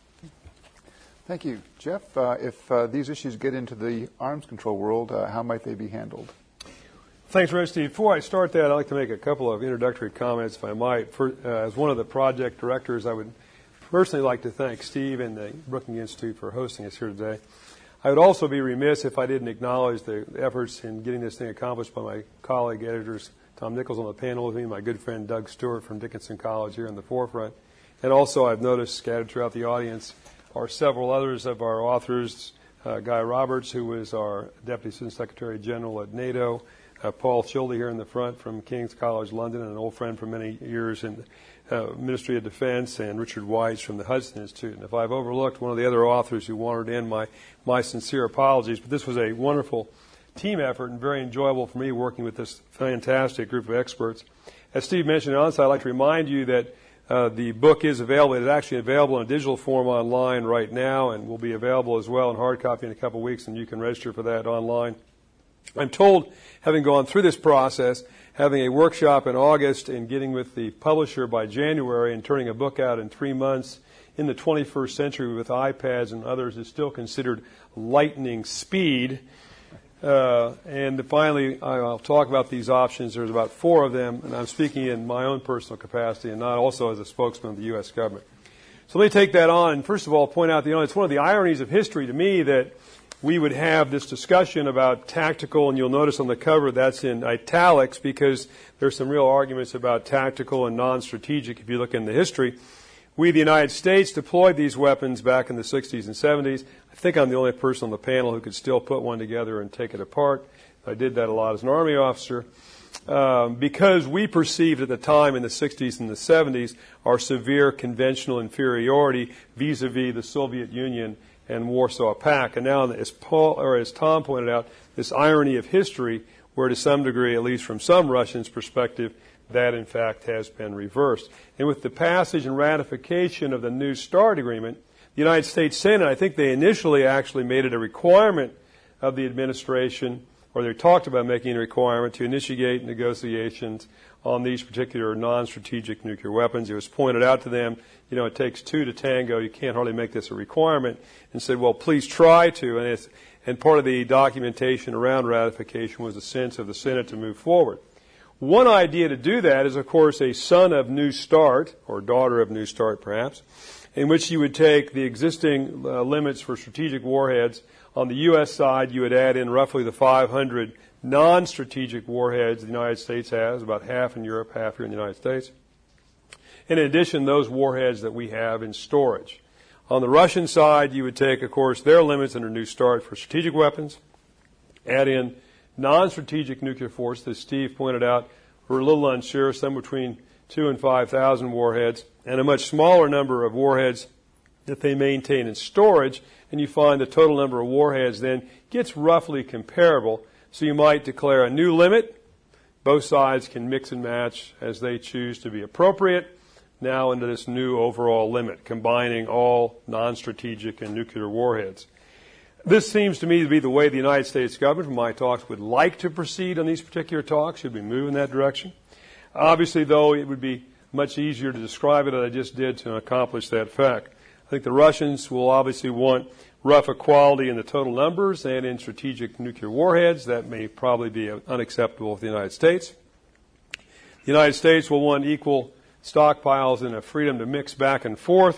Thank you. Jeff, uh, if uh, these issues get into the arms control world, uh, how might they be handled? Thanks, Red Steve. Before I start that, I'd like to make a couple of introductory comments, if I might. For, uh, as one of the project directors, I would personally like to thank Steve and the Brookings Institute for hosting us here today. I would also be remiss if I didn't acknowledge the efforts in getting this thing accomplished by my colleague editors, Tom Nichols on the panel with me, my good friend Doug Stewart from Dickinson College here in the forefront. And also I've noticed scattered throughout the audience are several others of our authors, uh, Guy Roberts, who was our Deputy Assistant Secretary General at NATO, uh, Paul Schilde here in the front from King's College London, and an old friend for many years in the uh, Ministry of Defense, and Richard Weiss from the Hudson Institute. And if I've overlooked one of the other authors who wandered in, my, my sincere apologies, but this was a wonderful team effort and very enjoyable for me working with this fantastic group of experts. As Steve mentioned on, I'd like to remind you that Uh, the book is available. It is actually available in a digital form online right now and will be available as well in hard copy in a couple of weeks, and you can register for that online. I'm told, having gone through this process, having a workshop in August and getting with the publisher by January and turning a book out in three months in the twenty-first century with iPads and others is still considered lightning speed. Uh, and finally, I'll talk about these options. There's about four of them, and I'm speaking in my own personal capacity and not also as a spokesman of the U S government. So let me take that on and first of all point out, you know, it's one of the ironies of history to me that we would have this discussion about tactical, and you'll notice on the cover that's in italics because there's some real arguments about tactical and non-strategic if you look in the history. We, the United States, deployed these weapons back in the sixties and seventies. I think I'm the only person on the panel who could still put one together and take it apart. I did that a lot as an Army officer. Um, because we perceived at the time in the sixties and the seventies our severe conventional inferiority vis-a-vis the Soviet Union and Warsaw Pact. And now, as Paul, or as Tom pointed out, this irony of history where to some degree, at least from some Russians' perspective, that, in fact, has been reversed. And with the passage and ratification of the New START agreement, the United States Senate, I think they initially actually made it a requirement of the administration, or they talked about making a requirement to initiate negotiations on these particular non-strategic nuclear weapons. It was pointed out to them, you know, it takes two to tango. You can't hardly make this a requirement. And said, well, please try to. And, it's, and part of the documentation around ratification was the sense of the Senate to move forward. One idea to do that is, of course, a son of New START, or daughter of New START perhaps, in which you would take the existing uh, limits for strategic warheads. On the U S side, you would add in roughly the five hundred non-strategic warheads the United States has, about half in Europe, half here in the United States. In addition, those warheads that we have in storage. On the Russian side, you would take, of course, their limits under New START for strategic weapons, add in non-strategic nuclear force, as Steve pointed out, we're a little unsure, some between two and five thousand warheads, and a much smaller number of warheads that they maintain in storage, and you find the total number of warheads then gets roughly comparable. So you might declare a new limit. Both sides can mix and match as they choose to be appropriate now into this new overall limit, combining all non-strategic and nuclear warheads. This seems to me to be the way the United States government, from my talks, would like to proceed on these particular talks. Should we move in that direction? Obviously, though, it would be much easier to describe it as I just did to accomplish that fact. I think the Russians will obviously want rough equality in the total numbers and in strategic nuclear warheads. That may probably be unacceptable for the United States. The United States will want equal stockpiles and a freedom to mix back and forth.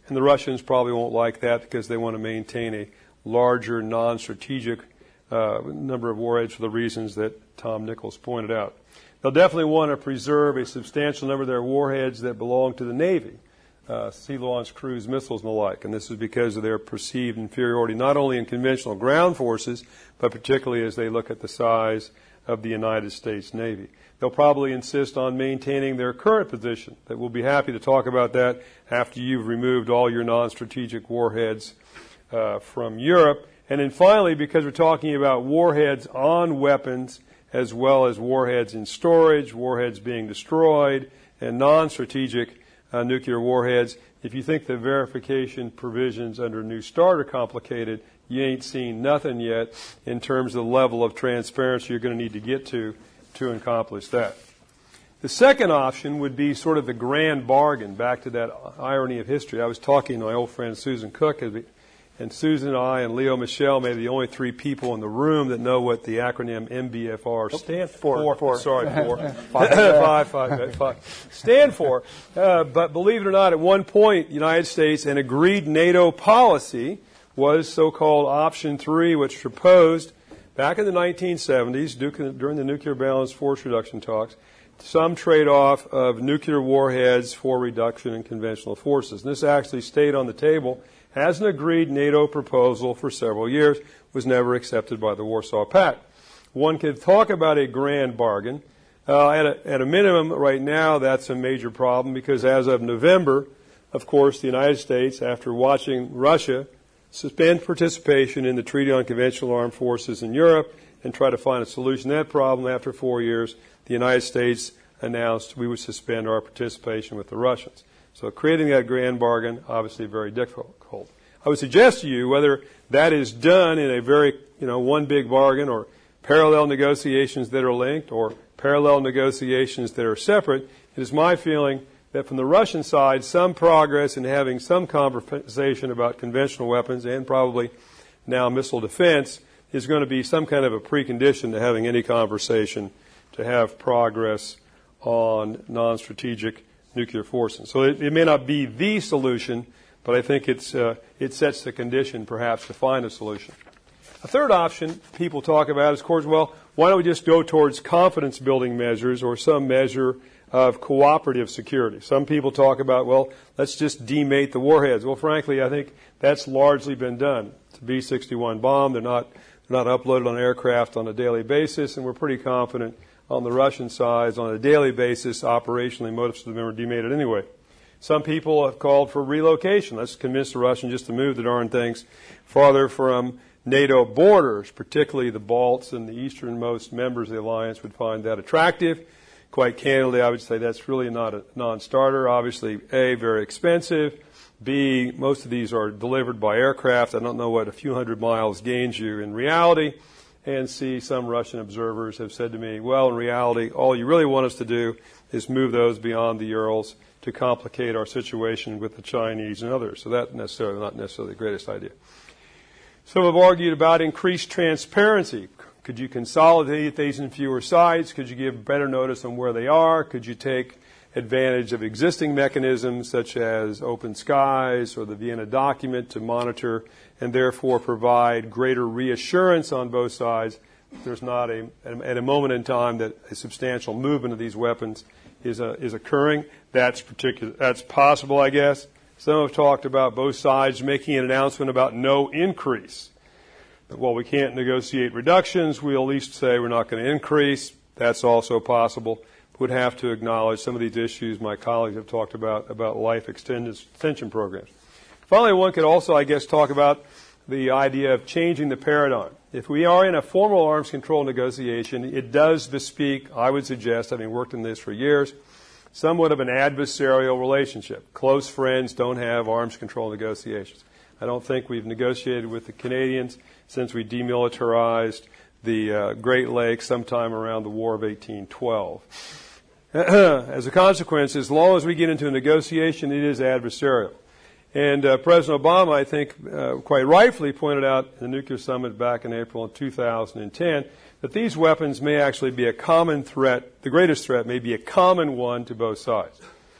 and the Russians probably won't like that because they want to maintain a larger, non-strategic uh, number of warheads for the reasons that Tom Nichols pointed out. They'll definitely want to preserve a substantial number of their warheads that belong to the Navy, uh, sea-launched cruise missiles and the like, and this is because of their perceived inferiority not only in conventional ground forces, but particularly as they look at the size of the United States Navy. They'll probably insist on maintaining their current position. That we'll be happy to talk about that after you've removed all your non-strategic warheads uh, from Europe. And then finally, because we're talking about warheads on weapons as well as warheads in storage, warheads being destroyed, and non-strategic uh, nuclear warheads, if you think the verification provisions under New START are complicated, you ain't seen nothing yet in terms of the level of transparency you're going to need to get to to accomplish that. The second option would be sort of the grand bargain, back to that irony of history. I was talking to my old friend Susan Cook, and Susan and I and Leo Michel may be the only three people in the room that know what the acronym M B F R stands for. Four. Four. Sorry, four. five, five, five, five. Stand for. Uh, but believe it or not, at one point, the United States, an agreed NATO policy was so-called Option three, which proposed back in the nineteen seventies, during the nuclear balanced force reduction talks, some trade-off of nuclear warheads for reduction in conventional forces. And this actually stayed on the table as an agreed NATO proposal for several years, was never accepted by the Warsaw Pact. One could talk about a grand bargain. Uh, at, a, at a minimum, right now, that's a major problem because as of November, of course, the United States, after watching Russia suspend participation in the Treaty on Conventional Armed Forces in Europe and try to find a solution to that problem, after four years, the United States announced we would suspend our participation with the Russians. So creating that grand bargain, obviously very difficult. I would suggest to you, whether that is done in a very, you know, one big bargain or parallel negotiations that are linked or parallel negotiations that are separate, it is my feeling that from the Russian side, some progress in having some conversation about conventional weapons and probably now missile defense is going to be some kind of a precondition to having any conversation to have progress on non-strategic nuclear forces. So it, it may not be the solution, but I think it's, uh, it sets the condition perhaps to find a solution. A third option people talk about is, of course, well, why don't we just go towards confidence-building measures or some measure of cooperative security? Some people talk about, well, let's just demate the warheads. Well, frankly, I think that's largely been done. It's a B sixty-one bomb. They're not, they're not uploaded on aircraft on a daily basis, and we're pretty confident on the Russian side, on a daily basis, operationally, most of them are demated anyway. Some people have called for relocation. Let's convince the Russians just to move the darn things farther from NATO borders, particularly the Balts and the easternmost members of the alliance would find that attractive. Quite candidly, I would say that's really not a non-starter. Obviously, A, very expensive. B, most of these are delivered by aircraft. I don't know what a few hundred miles gains you in reality. And C, some Russian observers have said to me, well, in reality, all you really want us to do is move those beyond the Urals to complicate our situation with the Chinese and others. So that's necessarily not necessarily the greatest idea. Some have argued about increased transparency. Could you consolidate these in fewer sites? Could you give better notice on where they are? Could you take advantage of existing mechanisms such as Open Skies or the Vienna document to monitor and therefore provide greater reassurance on both sides? There's not a, at a moment in time that a substantial movement of these weapons is a, is occurring. That's particular. That's possible, I guess. Some have talked about both sides making an announcement about no increase. Well, we can't negotiate reductions. We'll at least say we're not going to increase. That's also possible. Would have to acknowledge some of these issues my colleagues have talked about, about life extension programs. Finally, one could also, I guess, talk about the idea of changing the paradigm. If we are in a formal arms control negotiation, it does bespeak, I would suggest, having worked in this for years, somewhat of an adversarial relationship. Close friends don't have arms control negotiations. I don't think we've negotiated with the Canadians since we demilitarized the uh, Great Lakes sometime around the War of eighteen twelve. As a consequence, as long as we get into a negotiation, it is adversarial. And uh, President Obama, I think, uh, quite rightfully pointed out in the nuclear summit back in April of two thousand ten that these weapons may actually be a common threat. The greatest threat may be a common one to both sides.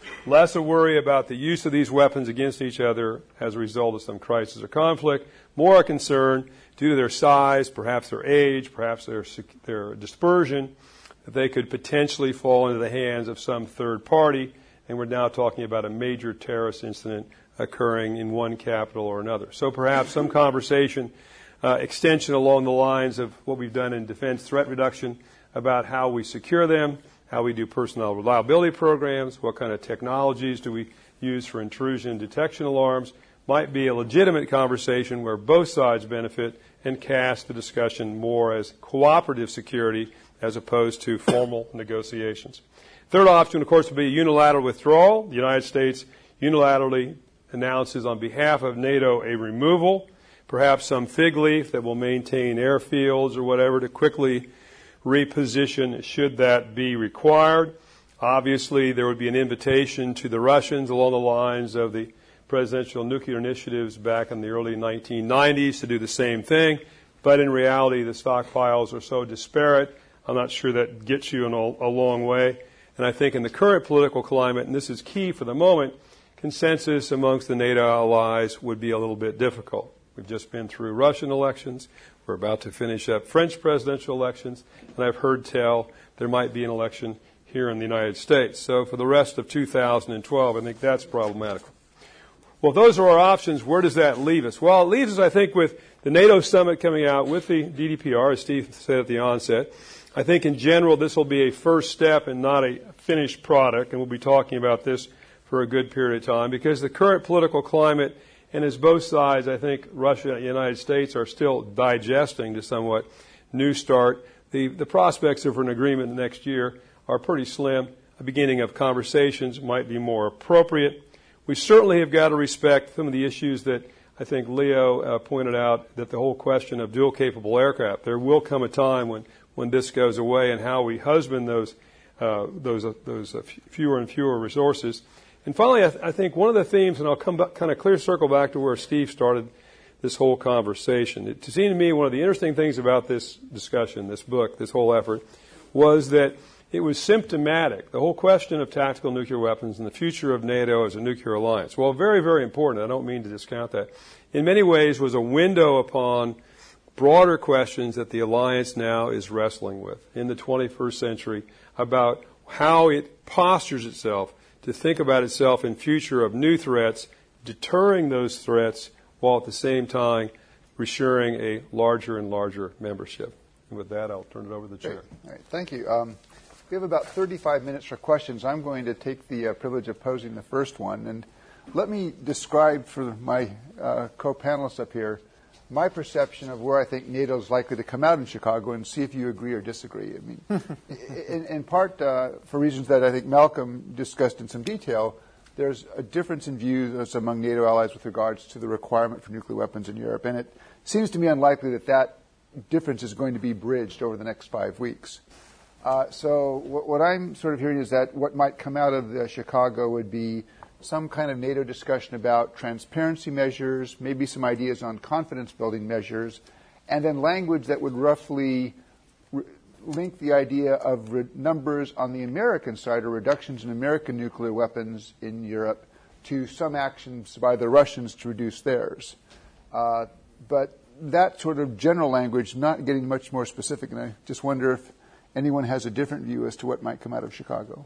less a worry about the use of these weapons against each other as a result of some crisis or conflict, more a concern due to their size, perhaps their age, perhaps their, their dispersion, that they could potentially fall into the hands of some third party. And we're now talking about a major terrorist incident occurring in one capital or another. So perhaps some conversation, uh, extension along the lines of what we've done in defense threat reduction about how we secure them, how we do personnel reliability programs, what kind of technologies do we use for intrusion detection alarms, might be a legitimate conversation where both sides benefit and cast the discussion more as cooperative security as opposed to formal negotiations. Third option, of course, would be unilateral withdrawal. The United States unilaterally announces on behalf of NATO a removal, perhaps some fig leaf that will maintain airfields or whatever to quickly reposition should that be required. Obviously, there would be an invitation to the Russians along the lines of the presidential nuclear initiatives back in the early nineteen nineties to do the same thing. But in reality, the stockpiles are so disparate, I'm not sure that gets you in a, a long way. And I think in the current political climate, and this is key for the moment, consensus amongst the NATO allies would be a little bit difficult. We've just been through Russian elections. We're about to finish up French presidential elections. And I've heard tell there might be an election here in the United States. So for the rest of two thousand twelve, I think that's problematical. Well, if those are our options, where does that leave us? Well, it leaves us, I think, with the NATO summit coming out with the D D P R, as Steve said at the onset. I think in general this will be a first step and not a finished product, and we'll be talking about this for a good period of time because the current political climate, and as both sides, I think Russia and the United States are still digesting to somewhat new start, the, the prospects of an agreement next year are pretty slim. A beginning of conversations might be more appropriate. We certainly have got to respect some of the issues that I think Leo uh, pointed out, that the whole question of dual-capable aircraft. There will come a time when, when this goes away and how we husband those uh, those uh, those uh, fewer and fewer resources. And finally, I, th- I think one of the themes, and I'll come back, kind of clear circle back to where Steve started this whole conversation. It seemed to me one of the interesting things about this discussion, this book, this whole effort, was that it was symptomatic. The whole question of tactical nuclear weapons and the future of NATO as a nuclear alliance, well, very, very important. I don't mean to discount that. In many ways was a window upon broader questions that the alliance now is wrestling with in the twenty-first century about how it postures itself to think about itself in future of new threats, deterring those threats, while at the same time reassuring a larger and larger membership. And with that, I'll turn it over to the chair. All right, thank you. Um, we have about thirty-five minutes for questions. I'm going to take the uh, privilege of posing the first one. And let me describe for my uh, co-panelists up here my perception of where I think NATO is likely to come out in Chicago and see if you agree or disagree. I mean, in, in part uh, for reasons that I think Malcolm discussed in some detail, there's a difference in views among NATO allies with regards to the requirement for nuclear weapons in Europe. And it seems to me unlikely that that difference is going to be bridged over the next five weeks. Uh, so what, what I'm sort of hearing is that what might come out of the Chicago would be some kind of NATO discussion about transparency measures, maybe some ideas on confidence-building measures, and then language that would roughly re- link the idea of re- numbers on the American side or reductions in American nuclear weapons in Europe to some actions by the Russians to reduce theirs. Uh, but that sort of general language, not getting much more specific, and I just wonder if anyone has a different view as to what might come out of Chicago.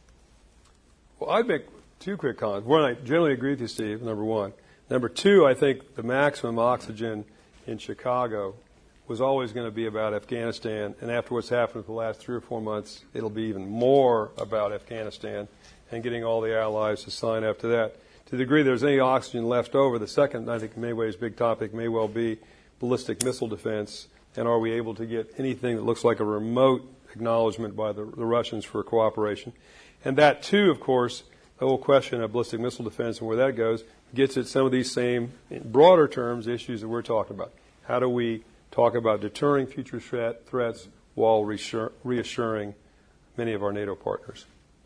Well, I'd make two quick comments. One, I generally agree with you, Steve, number one. Number two, I think the maximum oxygen in Chicago was always going to be about Afghanistan, and after what's happened for the last three or four months, it'll be even more about Afghanistan and getting all the allies to sign up to that. To the degree there's any oxygen left over, the second, I think, in many ways, big topic may well be ballistic missile defense, and are we able to get anything that looks like a remote acknowledgement by the, the Russians for cooperation. And that, too, of course, the whole question of ballistic missile defense and where that goes gets at some of these same, in broader terms, issues that we're talking about. How do we talk about deterring future threat, threats while reassure, reassuring many of our NATO partners?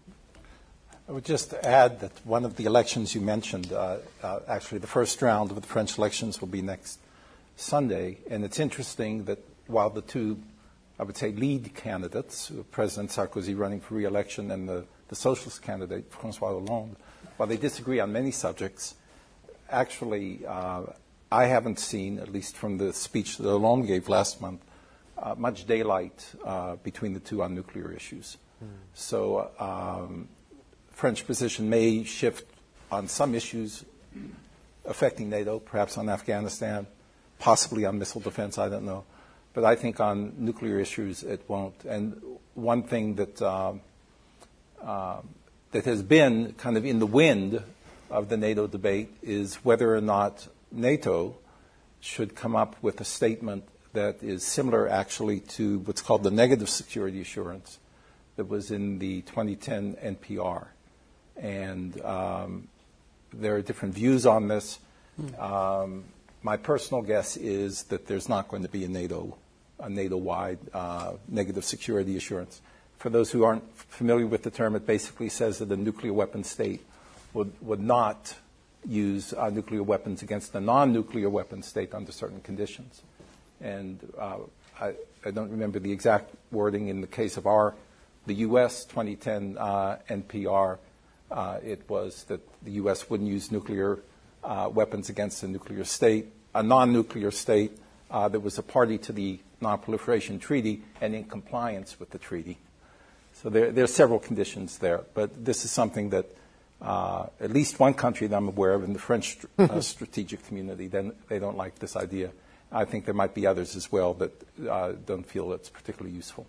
I would just add that one of the elections you mentioned, uh, uh, actually the first round of the French elections will be next Sunday, and it's interesting that while the two, I would say, lead candidates, President Sarkozy running for re-election and the the socialist candidate, François Hollande, while they disagree on many subjects, actually, uh, I haven't seen, at least from the speech that Hollande gave last month, uh, much daylight uh, between the two on nuclear issues. Mm. So um, French position may shift on some issues affecting NATO, perhaps on Afghanistan, possibly on missile defense, I don't know. But I think on nuclear issues it won't. And one thing that um, uh, that has been kind of in the wind of the NATO debate is whether or not NATO should come up with a statement that is similar actually to what's called the negative security assurance that was in the twenty ten N P R. And um, there are different views on this. Mm. Um, my personal guess is that there's not going to be a NATO, a NATO-wide uh, negative security assurance. For those who aren't familiar with the term, it basically says that a nuclear weapon state would, would not use uh, nuclear weapons against a non-nuclear weapon state under certain conditions. And uh, I, I don't remember the exact wording in the case of our, the U S twenty ten uh, N P R. Uh, it was that the U S wouldn't use nuclear uh, weapons against a nuclear state, a non-nuclear state uh, that was a party to the Non-Proliferation Treaty and in compliance with the treaty. So there, there are several conditions there, but this is something that uh, at least one country that I'm aware of in the French uh, strategic community, then they don't like this idea. I think there might be others as well that uh, don't feel it's particularly useful.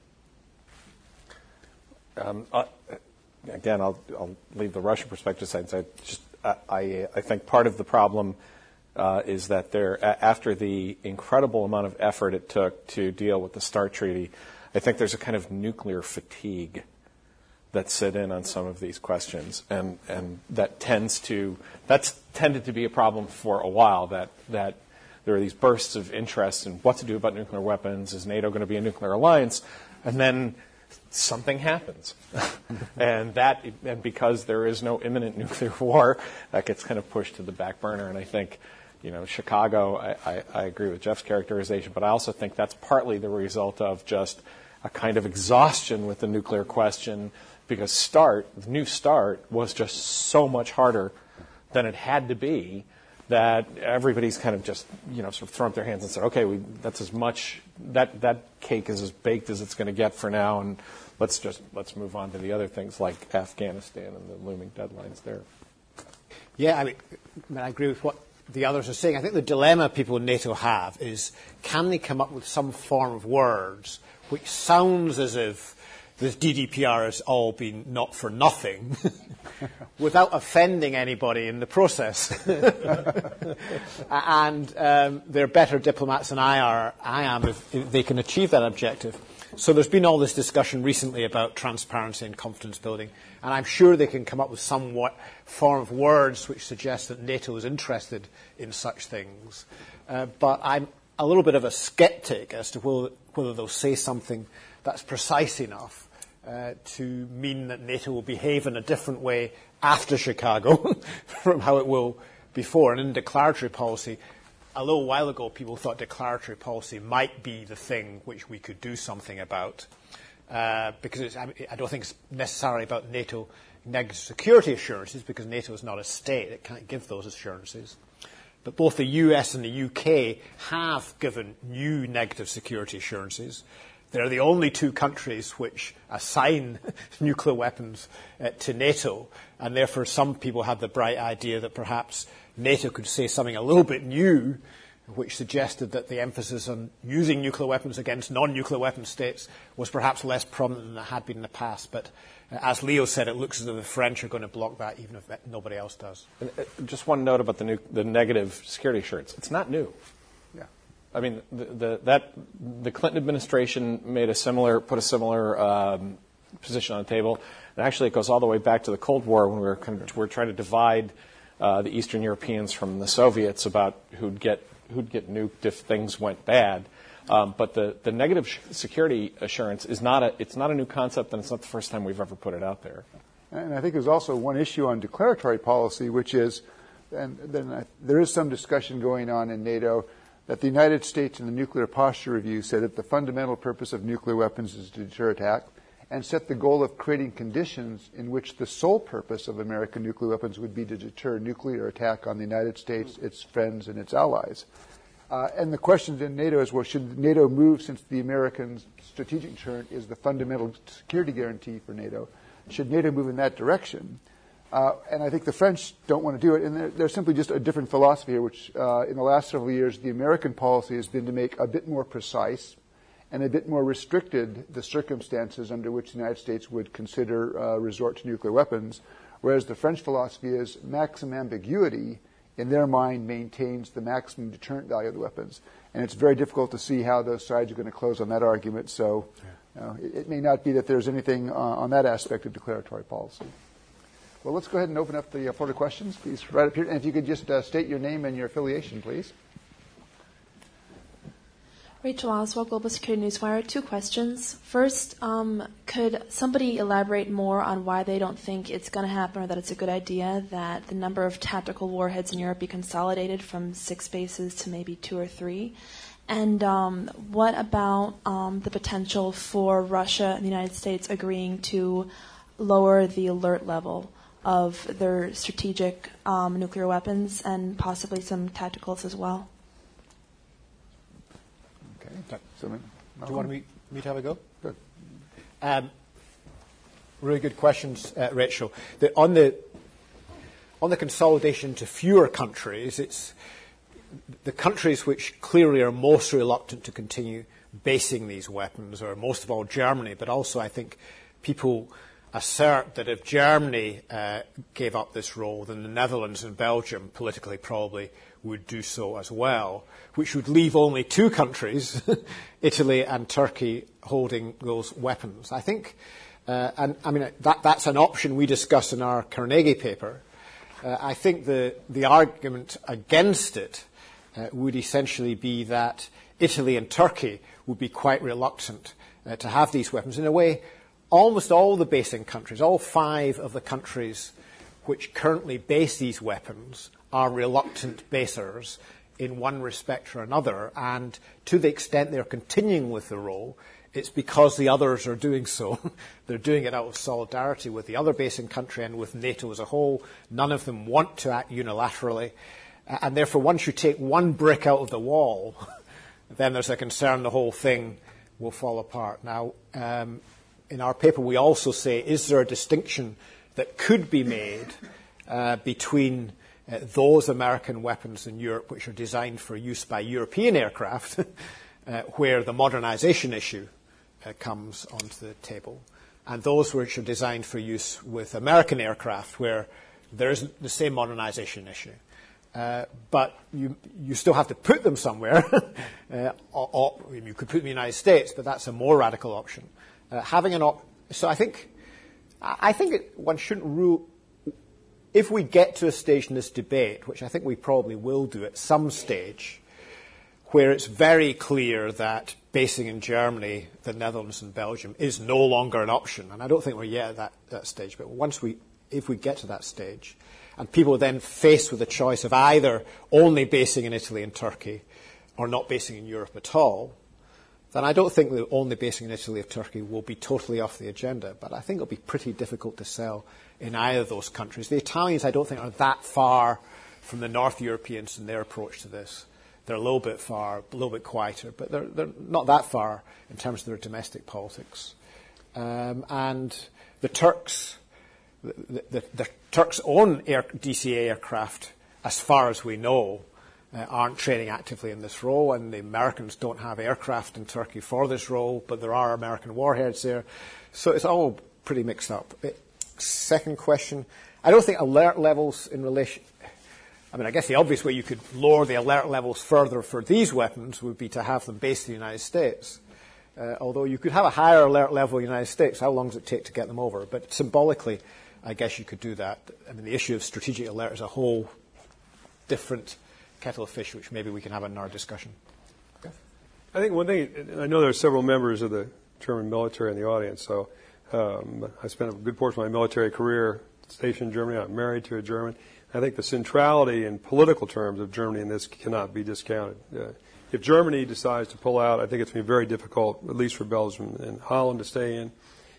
Um, uh, again, I'll, I'll leave the Russian perspective aside. So I, just, I, I think part of the problem uh, is that there, after the incredible amount of effort it took to deal with the START Treaty, I think there's a kind of nuclear fatigue that set in on some of these questions, and, and that tends to that's tended to be a problem for a while. That that there are these bursts of interest in what to do about nuclear weapons. Is NATO going to be a nuclear alliance? And then something happens, and that and because there is no imminent nuclear war, that gets kind of pushed to the back burner. And I think, you know, Chicago. I, I, I agree with Jeff's characterization, but I also think that's partly the result of just a kind of exhaustion with the nuclear question, because START, the new START, was just so much harder than it had to be that everybody's kind of just, you know, sort of thrown up their hands and said, okay, we, that's as much, that, that cake is as baked as it's going to get for now, and let's just, let's move on to the other things like Afghanistan and the looming deadlines there. Yeah, I mean, I mean, I agree with what the others are saying. I think the dilemma people in NATO have is, can they come up with some form of words which sounds as if this D D P R has all been not for nothing without offending anybody in the process. And um, they're better diplomats than I, are, I am if, if they can achieve that objective. So there's been all this discussion recently about transparency and confidence building, and I'm sure they can come up with some what, form of words which suggest that NATO is interested in such things. Uh, but I'm a little bit of a skeptic as to whether, whether they'll say something that's precise enough uh, to mean that NATO will behave in a different way after Chicago from how it will before. And in declaratory policy, a little while ago, people thought declaratory policy might be the thing which we could do something about, uh, because it's, I, mean, I don't think it's necessarily about NATO negative security assurances, because NATO is not a state. It can't give those assurances. But both the U S and the U K have given new negative security assurances. They're the only two countries which assign nuclear weapons uh, to NATO, and therefore some people had the bright idea that perhaps NATO could say something a little bit new, which suggested that the emphasis on using nuclear weapons against non-nuclear weapon states was perhaps less prominent than it had been in the past. But uh, as Leo said, it looks as though the French are going to block that, even if nobody else does. And, uh, just one note about the, nu- the negative security assurance. It's not new. Yeah. I mean, the, the, that the Clinton administration made a similar, put a similar um, position on the table. And actually, it goes all the way back to the Cold War, when we were, kind of, we were trying to divide uh, the Eastern Europeans from the Soviets about who'd get who'd get nuked if things went bad. Um, but the, the negative sh- security assurance is not a it's not a new concept, and it's not the first time we've ever put it out there. And I think there's also one issue on declaratory policy, which is, and then I, there is some discussion going on in NATO that the United States in the Nuclear Posture Review said that the fundamental purpose of nuclear weapons is to deter attack, and set the goal of creating conditions in which the sole purpose of American nuclear weapons would be to deter nuclear attack on the United States, its friends, and its allies. Uh, and the question in NATO is, well, should NATO move, since the American strategic deterrent is the fundamental security guarantee for NATO, should NATO move in that direction? Uh, and I think the French don't want to do it, and they're, they're simply just a different philosophy here, which uh, in the last several years, the American policy has been to make a bit more precise and a bit more restricted the circumstances under which the United States would consider uh, resort to nuclear weapons, whereas the French philosophy is maximum ambiguity, in their mind, maintains the maximum deterrent value of the weapons. And it's very difficult to see how those sides are going to close on that argument, so you know, it, it may not be that there's anything uh, on that aspect of declaratory policy. Well, let's go ahead and open up the uh, floor to questions. Please, right up here. And if you could just uh, state your name and your affiliation, please. Rachel Oswald, Global Security Newswire. Two questions. First, um, could somebody elaborate more on why they don't think it's going to happen, or that it's a good idea that the number of tactical warheads in Europe be consolidated from six bases to maybe two or three? And um, what about um, the potential for Russia and the United States agreeing to lower the alert level of their strategic um, nuclear weapons and possibly some tacticals as well? Okay. So, Do you want me, me to have a go? Good. Um, really good questions, uh, Rachel. The, on the on the consolidation to fewer countries, it's the countries which clearly are most reluctant to continue basing these weapons, or most of all Germany, but also I think people assert that if Germany uh, gave up this role, then the Netherlands and Belgium politically probably would do so as well, which would leave only two countries, Italy and Turkey, holding those weapons. I think, uh, and I mean, that, that's an option we discuss in our Carnegie paper. Uh, I think the, the argument against it uh, would essentially be that Italy and Turkey would be quite reluctant uh, to have these weapons. In a way, almost all the basing countries, all five of the countries which currently base these weapons, are reluctant basers in one respect or another, and to the extent they're continuing with the role, it's because the others are doing so. They're doing it out of solidarity with the other basing country and with NATO as a whole. None of them want to act unilaterally, and therefore once you take one brick out of the wall, then there's a concern the whole thing will fall apart. Now, um, in our paper we also say, is there a distinction that could be made uh, between Uh, those American weapons in Europe which are designed for use by European aircraft, uh, where the modernization issue uh, comes onto the table, and those which are designed for use with American aircraft, where there isn't the same modernization issue. Uh, but you, you still have to put them somewhere. uh, or, or you could put them in the United States, but that's a more radical option. Uh, having an op- so I think, I think it, one shouldn't rule. If we get to a stage in this debate, which I think we probably will do at some stage, where it's very clear that basing in Germany, the Netherlands and Belgium is no longer an option, and I don't think we're yet at that, that stage, but once we, if we get to that stage, and people are then faced with the choice of either only basing in Italy and Turkey or not basing in Europe at all, then I don't think that only basing in Italy or Turkey will be totally off the agenda, but I think it'll be pretty difficult to sell in either of those countries. The Italians, I don't think, are that far from the North Europeans in their approach to this. They're a little bit far, a little bit quieter, but they're, they're not that far in terms of their domestic politics. Um, and the Turks, the, the, the Turks own air, D C A aircraft, as far as we know, uh, aren't training actively in this role, and the Americans don't have aircraft in Turkey for this role, but there are American warheads there. So it's all pretty mixed up. It, Second question, I don't think alert levels in relation, I mean, I guess the obvious way you could lower the alert levels further for these weapons would be to have them based in the United States. Uh, although you could have a higher alert level in the United States, how long does it take to get them over? But symbolically, I guess you could do that. I mean, the issue of strategic alert is a whole different kettle of fish, which maybe we can have in our discussion. Okay. I think one thing, I know there are several members of the German military in the audience, so Um, I spent a good portion of my military career stationed in Germany. I'm married to a German. I think the centrality in political terms of Germany in this cannot be discounted. Uh, if Germany decides to pull out, I think it's going to be very difficult, at least for Belgium and Holland, to stay in.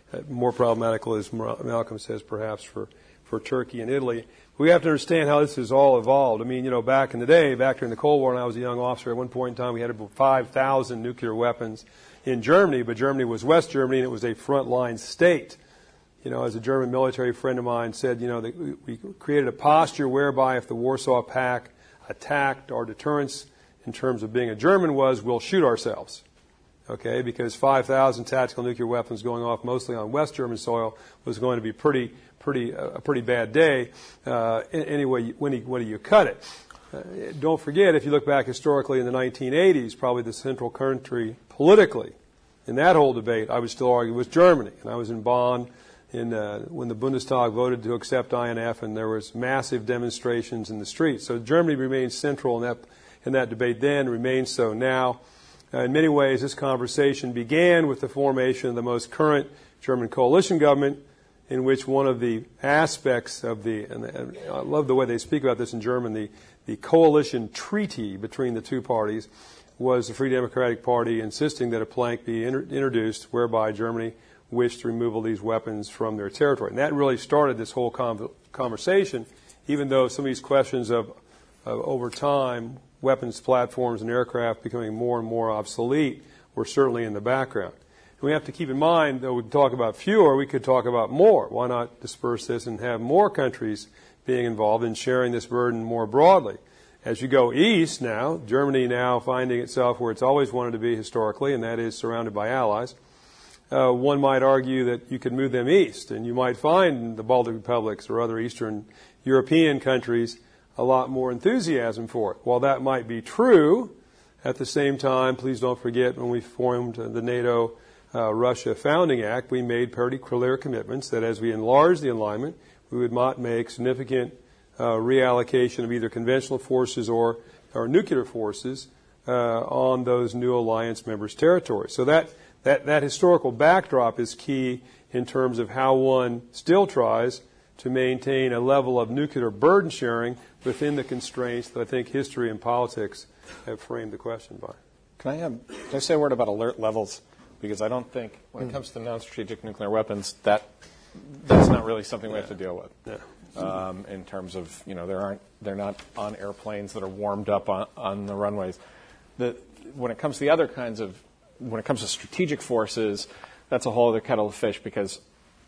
uh, more problematical, as Malcolm says, perhaps for, for Turkey and Italy. We have to understand how this has all evolved. I mean, you know, back in the day, back during the Cold War, when I was a young officer, at one point in time we had about five thousand nuclear weapons in Germany, but Germany was West Germany and it was a frontline state. You know, as a German military friend of mine said, you know, that we created a posture whereby if the Warsaw Pact attacked, our deterrence in terms of being a German was, we'll shoot ourselves. Okay, because five thousand tactical nuclear weapons going off mostly on West German soil was going to be pretty, pretty, uh, a pretty bad day. Uh, anyway, when you, when you cut it. Uh, don't forget, if you look back historically in the nineteen eighties, probably the central country politically in that whole debate, I would still argue, was Germany. And I was in Bonn in, uh, when the Bundestag voted to accept I N F, and there was massive demonstrations in the streets. So Germany remains central in that, in that debate then, remains so now. Uh, in many ways, this conversation began with the formation of the most current German coalition government, in which one of the aspects of the, and, and I love the way they speak about this in German, the, the coalition treaty between the two parties was the Free Democratic Party insisting that a plank be inter- introduced whereby Germany wished to remove all these weapons from their territory. And that really started this whole con- conversation, even though some of these questions of, of over time, weapons platforms and aircraft becoming more and more obsolete were certainly in the background. And we have to keep in mind, though we can talk about fewer, we could talk about more. Why not disperse this and have more countries being involved in sharing this burden more broadly? As you go east now, Germany now finding itself where it's always wanted to be historically, and that is surrounded by allies, uh, one might argue that you could move them east, and you might find the Baltic republics or other Eastern European countries a lot more enthusiasm for it. While that might be true, at the same time, please don't forget when we formed the NATO uh, Russia Founding Act, we made pretty clear commitments that as we enlarge the alignment, we would not make significant uh, reallocation of either conventional forces or, or nuclear forces uh, on those new alliance members' territories. So that, that, that historical backdrop is key in terms of how one still tries to maintain a level of nuclear burden sharing within the constraints that I think history and politics have framed the question by. Can I, have, can I say a word about alert levels? Because I don't think, when it comes to non-strategic nuclear weapons, that that's not really something we have to deal with. Yeah. Um, in terms of, you know, there aren't, they're not on airplanes that are warmed up on, on the runways. The, when it comes to the other kinds of, when it comes to strategic forces, that's a whole other kettle of fish, because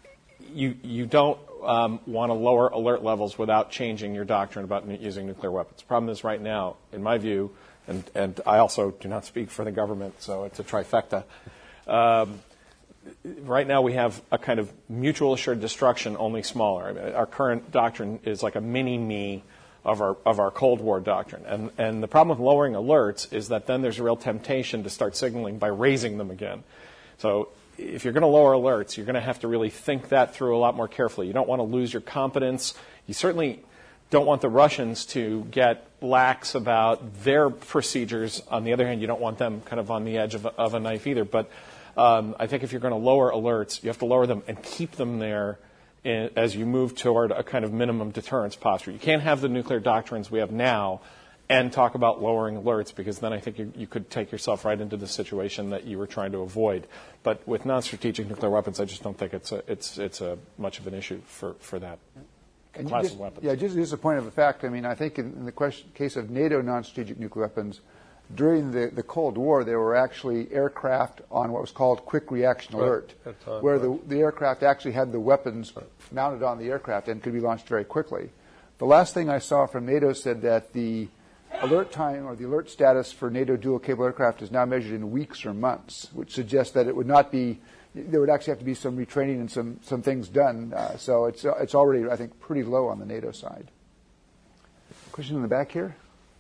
you you don't um, want to lower alert levels without changing your doctrine about n- using nuclear weapons. The problem is right now, in my view, and, and I also do not speak for the government, so it's a trifecta. Um, right now we have a kind of mutual assured destruction, only smaller. I mean, our current doctrine is like a mini-me of our of our Cold War doctrine. And, and the problem with lowering alerts is that then there's a real temptation to start signaling by raising them again. So if you're going to lower alerts, you're going to have to really think that through a lot more carefully. You don't want to lose your competence. You certainly don't want the Russians to get lax about their procedures. On the other hand, you don't want them kind of on the edge of a, of a knife either. But um, I think if you're going to lower alerts, you have to lower them and keep them there in, as you move toward a kind of minimum deterrence posture. You can't have the nuclear doctrines we have now and talk about lowering alerts, because then I think you, you could take yourself right into the situation that you were trying to avoid. But with non-strategic nuclear weapons, I just don't think it's a, it's it's a much of an issue for, for that and class just, of weapons. Yeah, just, just a point of fact. I mean, I think in, in the question, case of NATO non-strategic nuclear weapons, during the, the Cold War, there were actually aircraft on what was called quick reaction alert, right. time, where right. the, the aircraft actually had the weapons right. mounted on the aircraft and could be launched very quickly. The last thing I saw from NATO said that the alert time or the alert status for NATO dual cable aircraft is now measured in weeks or months, which suggests that it would not be, there would actually have to be some retraining and some, some things done. Uh, so it's, uh, it's already, I think, pretty low on the NATO side. Question in the back here?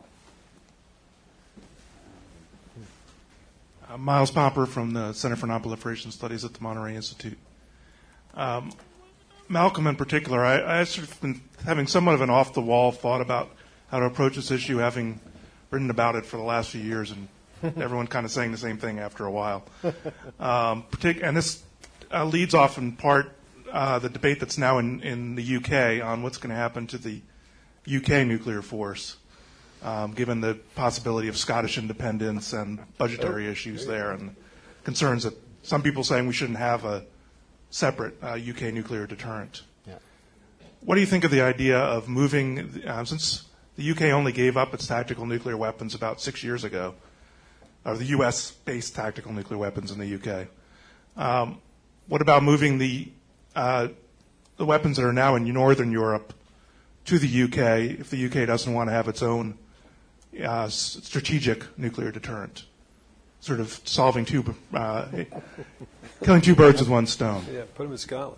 Uh, Miles Popper from the Center for Nonproliferation Studies at the Monterey Institute. Um, Malcolm in particular, I, I've sort of been having somewhat of an off-the-wall thought about how to approach this issue, having written about it for the last few years, and everyone kind of saying the same thing after a while. Um, partic- and this uh, leads off in part uh, the debate that's now in, in the U K on what's going to happen to the U K nuclear force, um, given the possibility of Scottish independence and budgetary issues there, and concerns that some people saying we shouldn't have a separate uh, U K nuclear deterrent. Yeah. What do you think of the idea of moving, uh, since the U K only gave up its tactical nuclear weapons about six years ago, or the U S-based tactical nuclear weapons in the U K? Um, what about moving the uh, the weapons that are now in Northern Europe to the U K if the U K doesn't want to have its own uh, strategic nuclear deterrent? Sort of solving two, uh, killing two birds with one stone. Yeah, put them in Scotland.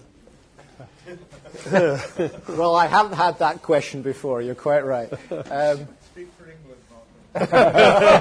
Well, I haven't had that question before. You're quite right. Um, Speak for England,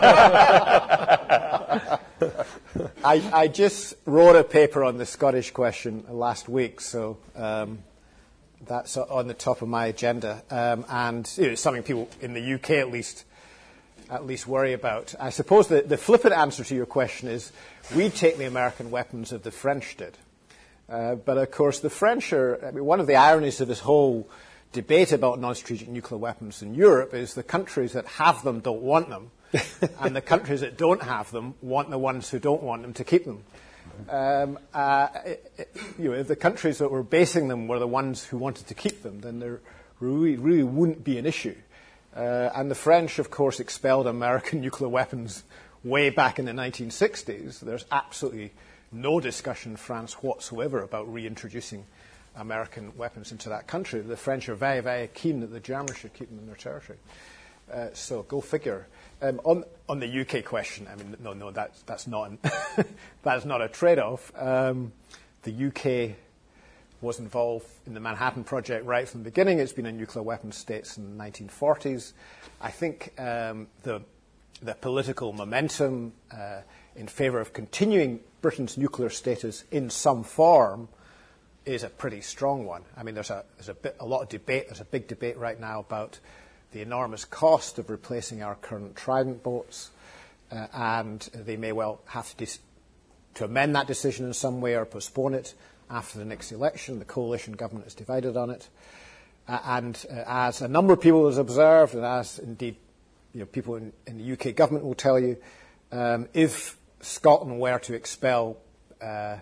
I, I just wrote a paper on the Scottish question last week, so um, that's on the top of my agenda, um, and you know, it's something people in the U K at least at least worry about. I suppose the, the flippant answer to your question is we take the American weapons as the French did. Uh, but of course, the French are, I mean, one of the ironies of this whole debate about non-strategic nuclear weapons in Europe is the countries that have them don't want them, and the countries that don't have them want the ones who don't want them to keep them. Um, uh, it, it, you know, if the countries that were basing them were the ones who wanted to keep them, then there really, really wouldn't be an issue. Uh, and the French, of course, expelled American nuclear weapons way back in the nineteen sixties. There's absolutely no discussion in France whatsoever about reintroducing American weapons into that country. The French are very, very keen that the Germans should keep them in their territory. Uh, so go figure. Um, on, on the U K question, I mean, no, no, that's, that's not an that's not a trade-off. Um, the U K was involved in the Manhattan Project right from the beginning. It's been a nuclear weapons state since the nineteen forties. I think um, the the political momentum uh, in favour of continuing Britain's nuclear status in some form is a pretty strong one. I mean, there's a there's a bit a lot of debate. There's a big debate right now about the enormous cost of replacing our current Trident boats, uh, and they may well have to dis- to amend that decision in some way or postpone it after the next election. The coalition government is divided on it. Uh, and uh, as a number of people have observed, and as indeed you know, people in, in the U K government will tell you, um, if Scotland were to expel uh, uh,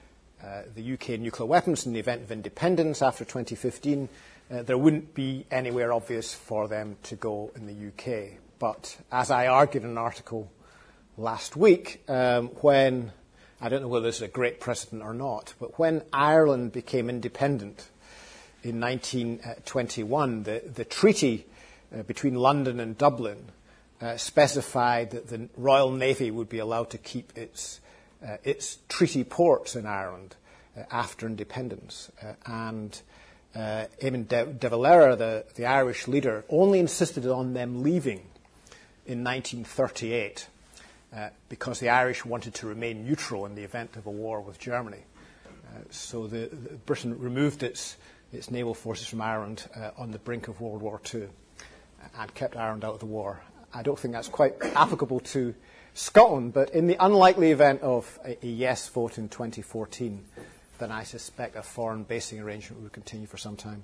the U K nuclear weapons in the event of independence after twenty fifteen, uh, there wouldn't be anywhere obvious for them to go in the U K. But as I argued in an article last week, um, when I don't know whether this is a great precedent or not, but when Ireland became independent in nineteen twenty-one, the, the treaty uh, between London and Dublin uh, specified that the Royal Navy would be allowed to keep its, uh, its treaty ports in Ireland uh, after independence. Uh, and uh, Eamon de, de Valera, the, the Irish leader, only insisted on them leaving in nineteen thirty-eight. Uh, because the Irish wanted to remain neutral in the event of a war with Germany. Uh, so the, the Britain removed its, its naval forces from Ireland uh, on the brink of World War Two and kept Ireland out of the war. I don't think that's quite applicable to Scotland, but in the unlikely event of a, a yes vote in twenty fourteen, then I suspect a foreign basing arrangement would continue for some time.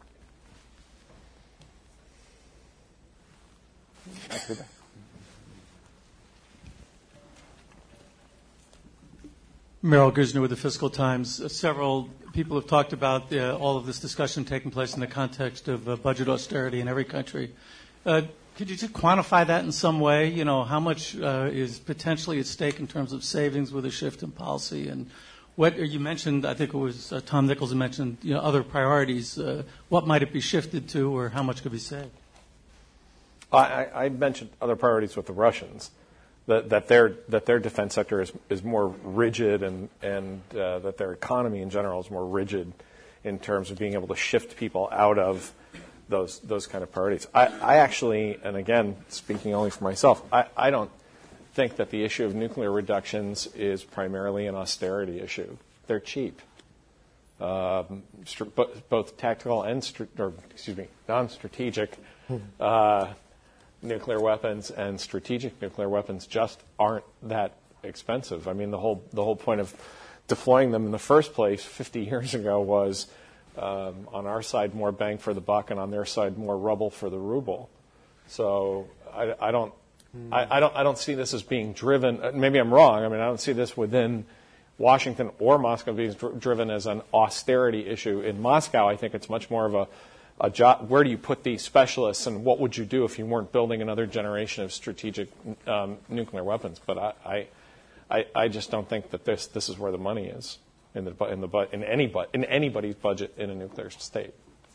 Merrill Grisner with the Fiscal Times. Uh, several people have talked about uh, all of this discussion taking place in the context of uh, budget austerity in every country. Uh, could you just quantify that in some way? You know, how much uh, is potentially at stake in terms of savings with a shift in policy? And what you mentioned, I think it was uh, Tom Nichols who mentioned, you know, other priorities. Uh, what might it be shifted to, or how much could be saved? I, I mentioned other priorities with the Russians. That, that their that their defense sector is is more rigid, and and uh, that their economy in general is more rigid in terms of being able to shift people out of those those kind of priorities. I, I actually, and again, speaking only for myself, I, I don't think that the issue of nuclear reductions is primarily an austerity issue. They're cheap, um, st- both tactical and st- or excuse me, non-strategic. Uh, Nuclear weapons and strategic nuclear weapons just aren't that expensive. I mean, the whole the whole point of deploying them in the first place fifty years ago was um, on our side more bang for the buck, and on their side more rubble for the ruble. So I, I don't mm. I, I don't I don't see this as being driven. Maybe I'm wrong. I mean, I don't see this within Washington or Moscow being dr- driven as an austerity issue. In Moscow, I think it's much more of a, a job. Where do you put these specialists, and what would you do if you weren't building another generation of strategic um, nuclear weapons? But I, I, I, I just don't think that this this is where the money is in the in the in any in anybody's budget in a nuclear state.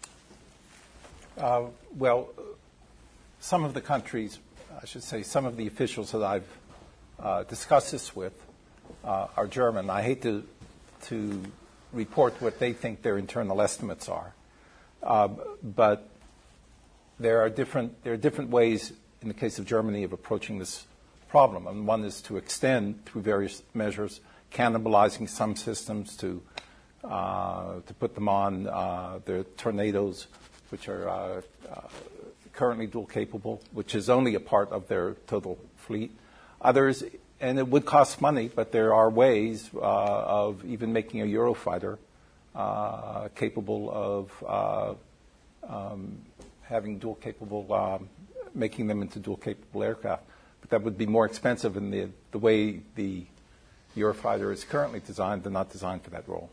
Uh, well, some of the countries, I should say, some of the officials that I've uh, discussed this with uh, are German. I hate to to report what they think their internal estimates are, uh, but there are different there are different ways in the case of Germany of approaching this problem. And one is to extend through various measures, cannibalizing some systems to uh, to put them on uh, their tornadoes, which are uh, uh, currently dual capable, which is only a part of their total fleet. Others, and it would cost money, but there are ways uh, of even making a Eurofighter uh, capable of uh, um, having dual capable, um, making them into dual capable aircraft. But that would be more expensive in the, the way the Eurofighter is currently designed. They're not designed for that role.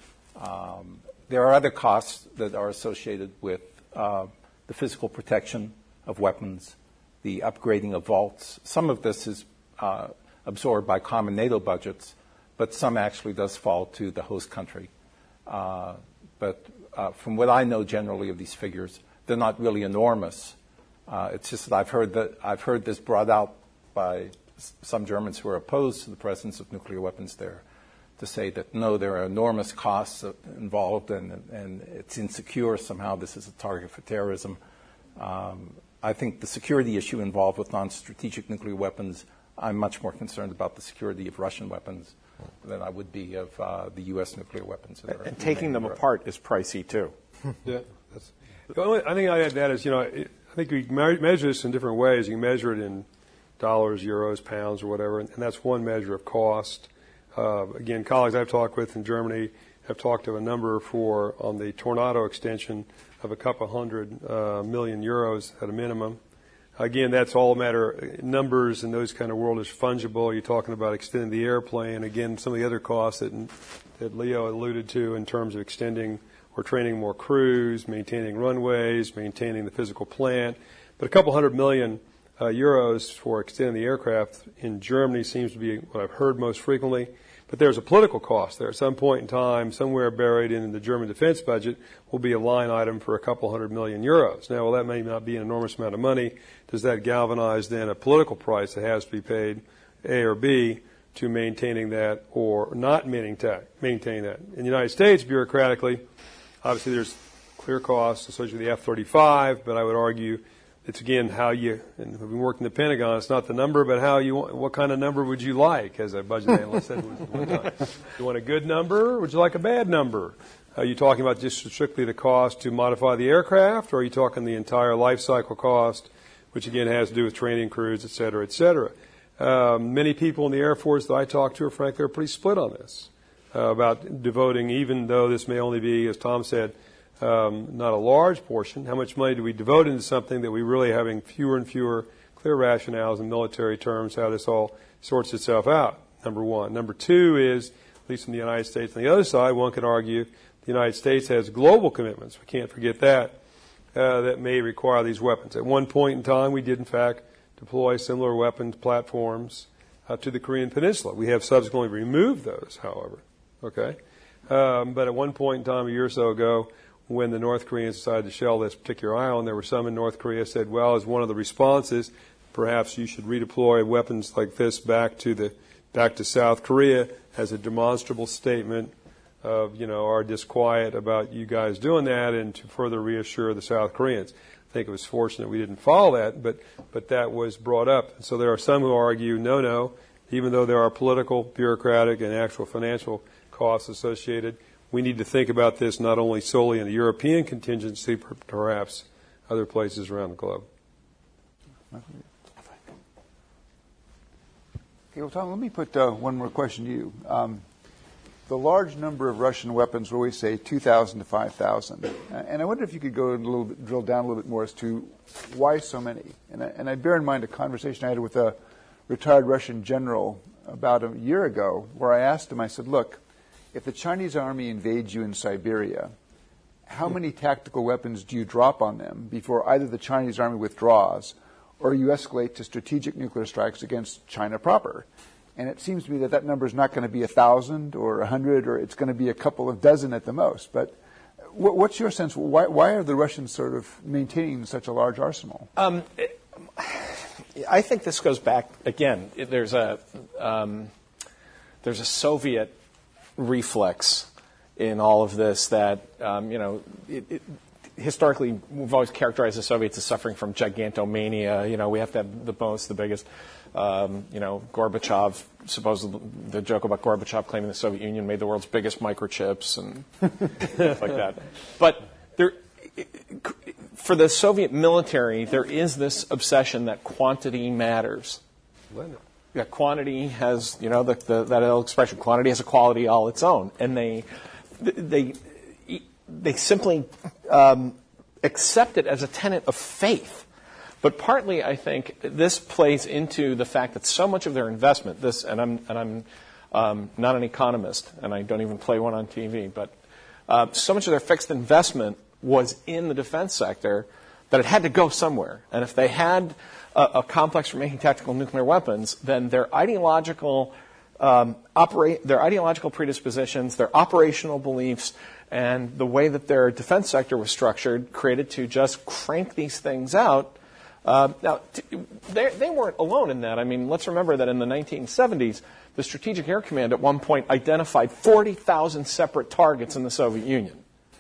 Um, there are other costs that are associated with uh, the physical protection of weapons, the upgrading of vaults. Some of this is uh, absorbed by common NATO budgets, but some actually does fall to the host country. Uh, but uh, from what I know generally of these figures, they're not really enormous. Uh, it's just that I've heard that I've heard this brought out by s- some Germans who are opposed to the presence of nuclear weapons there, to say that no, there are enormous costs involved and, and it's insecure. Somehow this is a target for terrorism. Um, I think the security issue involved with non-strategic nuclear weapons, I'm much more concerned about the security of Russian weapons than I would be of uh, the U S nuclear weapons. That are and taking them Europe. apart is pricey too. Yeah, that's, the only I think I add that is, you know, it, I think we me- measure this in different ways. You can measure it in dollars, euros, pounds, or whatever, and, and that's one measure of cost. Uh, again, colleagues I've talked with in Germany have talked of a number for on the Tornado extension of a couple hundred uh, million euros at a minimum. Again, that's all a matter of numbers, and those kind of world is fungible. You're talking about extending the airplane. Again, some of the other costs that, that Leo alluded to in terms of extending or training more crews, maintaining runways, maintaining the physical plant. But a couple hundred million uh, euros for extending the aircraft in Germany seems to be what I've heard most frequently. But there's a political cost there. At some point in time, somewhere buried in the German defense budget, will be a line item for a couple hundred million euros. Now, well, that may not be an enormous amount of money. Does that galvanize then a political price that has to be paid, A or B, to maintaining that or not maintaining that? In the United States, bureaucratically, obviously there's clear costs associated with the F thirty-five, but I would argue it's, again, how you, and we've been working the Pentagon, it's not the number, but how you want, what kind of number would you like, as a budget analyst said one time. You want a good number, or would you like a bad number? Are you talking about just strictly the cost to modify the aircraft, or are you talking the entire life cycle cost, which, again, has to do with training crews, et cetera, et cetera? Um, many people in the Air Force that I talk to, are, frankly, are pretty split on this, uh, about devoting, even though this may only be, as Tom said, Um, not a large portion. How much money do we devote into something that we really having fewer and fewer clear rationales in military terms, how this all sorts itself out, number one. Number two is, at least in the United States, on the other side, one could argue the United States has global commitments. We can't forget that, uh, that may require these weapons. At one point in time, we did, in fact, deploy similar weapons platforms uh, to the Korean Peninsula. We have subsequently removed those, however. Okay? Um, but at one point in time, a year or so ago, when the North Koreans decided to shell this particular island, there were some in North Korea said, well, as one of the responses, perhaps you should redeploy weapons like this back to the back to South Korea as a demonstrable statement of, you know, our disquiet about you guys doing that, and to further reassure the South Koreans. I think it was fortunate we didn't follow that, but but that was brought up. So there are some who argue, no, no, even though there are political, bureaucratic, and actual financial costs associated, we need to think about this not only solely in the European contingency, but perhaps other places around the globe. Okay, well, Tom, let me put uh, one more question to you. Um, the large number of Russian weapons, we always say two thousand to five thousand. Uh, and I wonder if you could go a little bit, drill down a little bit more as to why so many. And I, and I bear in mind a conversation I had with a retired Russian general about a year ago where I asked him, I said, look, if the Chinese army invades you in Siberia, how many tactical weapons do you drop on them before either the Chinese army withdraws or you escalate to strategic nuclear strikes against China proper? And it seems to me that that number is not going to be a thousand or a hundred, or it's going to be a couple of dozen at the most. But what's your sense? Why, why are the Russians sort of maintaining such a large arsenal? Um, I think this goes back, again, there's a, um, there's a Soviet reflex in all of this that, um, you know, it, it, historically we've always characterized the Soviets as suffering from gigantomania. You know, we have to have the most, the biggest. Um, you know, Gorbachev, supposedly the joke about Gorbachev claiming the Soviet Union made the world's biggest microchips and stuff like that. But there, for the Soviet military, there is this obsession that quantity matters. Yeah, quantity has, you know, the, the, that old expression, quantity has a quality all its own. And they, they, they simply um, accept it as a tenet of faith. But partly, I think, this plays into the fact that so much of their investment, this, and I'm, and I'm um, not an economist, and I don't even play one on T V, but uh, so much of their fixed investment was in the defense sector that it had to go somewhere. And if they had a, a complex for making tactical nuclear weapons, then their ideological um, operate, their ideological predispositions, their operational beliefs, and the way that their defense sector was structured created to just crank these things out. Uh, now, t- they, they weren't alone in that. I mean, let's remember that in the nineteen seventies, the Strategic Air Command at one point identified forty thousand separate targets in the Soviet Union.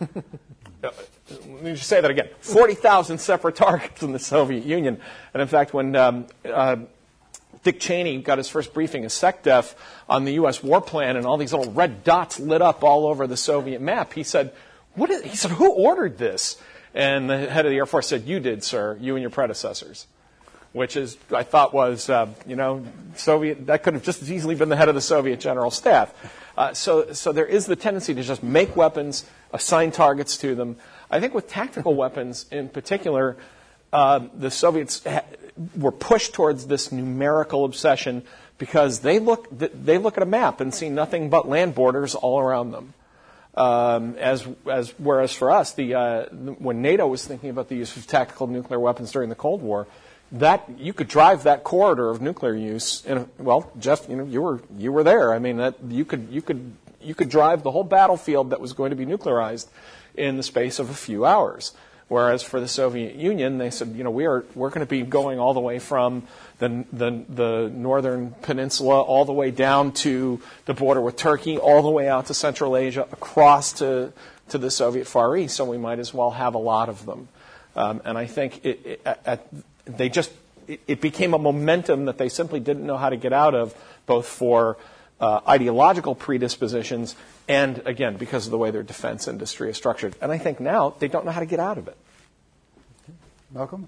Let me just say that again. forty thousand separate targets in the Soviet Union. And in fact, when um, uh, Dick Cheney got his first briefing as SecDef on the U S war plan and all these little red dots lit up all over the Soviet map, he said, "What is?" He said, "Who ordered this?" And the head of the Air Force said, "You did, sir, you and your predecessors," which is, I thought was, uh, you know, Soviet, that could have just as easily been the head of the Soviet General Staff. Uh, so, so there is the tendency to just make weapons, assign targets to them. I think with tactical weapons in particular, uh, the Soviets ha- were pushed towards this numerical obsession because they look, they look at a map and see nothing but land borders all around them. Um, as, as, whereas for us, the, uh, when NATO was thinking about the use of tactical nuclear weapons during the Cold War, that you could drive that corridor of nuclear use. In a, well, Jeff, you know, you were you were there. I mean, that you could you could you could drive the whole battlefield that was going to be nuclearized in the space of a few hours. Whereas for the Soviet Union, they said, you know, we are we're going to be going all the way from the, the the northern peninsula all the way down to the border with Turkey, all the way out to Central Asia, across to to the Soviet Far East. So we might as well have a lot of them. Um, and I think it, it, at, they just it, it became a momentum that they simply didn't know how to get out of, both for uh, ideological predispositions and, again, because of the way their defense industry is structured. And I think now they don't know how to get out of it. Malcolm?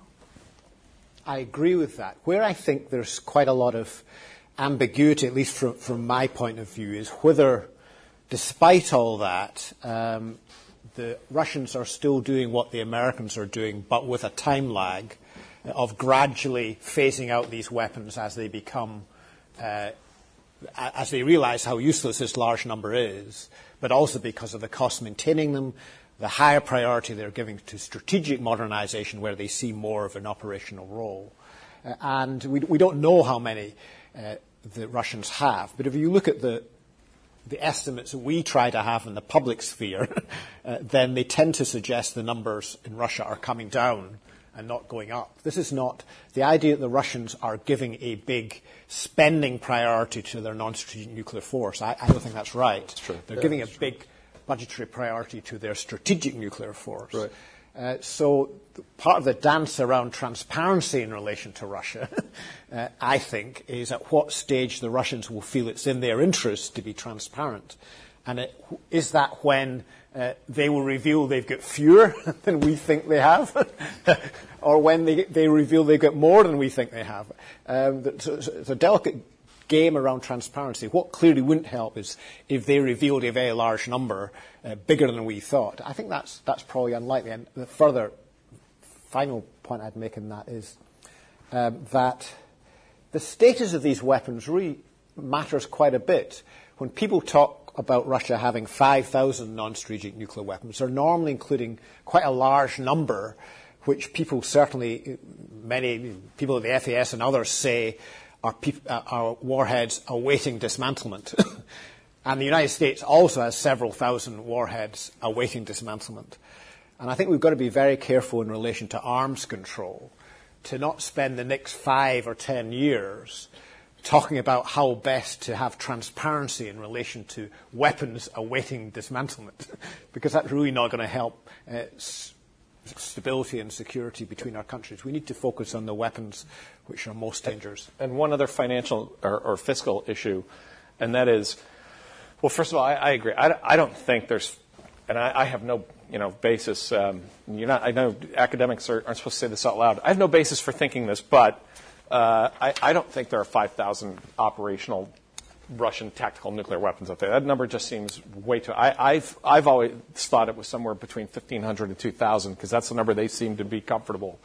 I agree with that. Where I think there's quite a lot of ambiguity, at least from, from my point of view, is whether, despite all that, um, the Russians are still doing what the Americans are doing, but with a time lag of gradually phasing out these weapons as they become uh, as they realize how useless this large number is, but also because of the cost maintaining them, the higher priority they're giving to strategic modernization where they see more of an operational role. Uh, and we, we don't know how many uh, the Russians have, but if you look at the the estimates that we try to have in the public sphere, uh, then they tend to suggest the numbers in Russia are coming down and not going up. This is not the idea that the Russians are giving a big spending priority to their non-strategic nuclear force. I, I don't think that's right. That's true. They're yeah, giving a true. big budgetary priority to their strategic nuclear force. Right. Uh, so part of the dance around transparency in relation to Russia, uh, I think, is at what stage the Russians will feel it's in their interest to be transparent. And it, is that when uh, they will reveal they've got fewer than we think they have, or when they, they reveal they've got more than we think they have? Um, it's, it's a delicate game around transparency. What clearly wouldn't help is if they revealed a very large number, uh, bigger than we thought. I think that's that's probably unlikely. And the further final point I'd make in that is um, that the status of these weapons really matters quite a bit. When people talk about Russia having five thousand non-strategic nuclear weapons, they're normally including quite a large number, which people certainly, many people at the F A S and others say are, peop- are warheads awaiting dismantlement. And the United States also has several thousand warheads awaiting dismantlement. And I think we've got to be very careful in relation to arms control to not spend the next five or ten years talking about how best to have transparency in relation to weapons awaiting dismantlement, because that's really not going to help uh, s- stability and security between our countries. We need to focus on the weapons which are most dangerous. And one other financial or, or fiscal issue, and that is, well, first of all, I, I agree. I, I don't think there's, and I, I have no, you know, basis. Um, you're not. I know academics are, aren't supposed to say this out loud. I have no basis for thinking this, but uh, I, I don't think there are five thousand operational Russian tactical nuclear weapons out there. That number just seems way too. I, I've I've always thought it was somewhere between fifteen hundred and two thousand, because that's the number they seem to be comfortable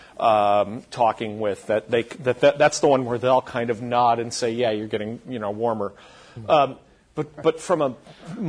um, talking with. That they that, that that's the one where they'll kind of nod and say, yeah, you're getting, you know, warmer. Mm-hmm. Um, But, but from a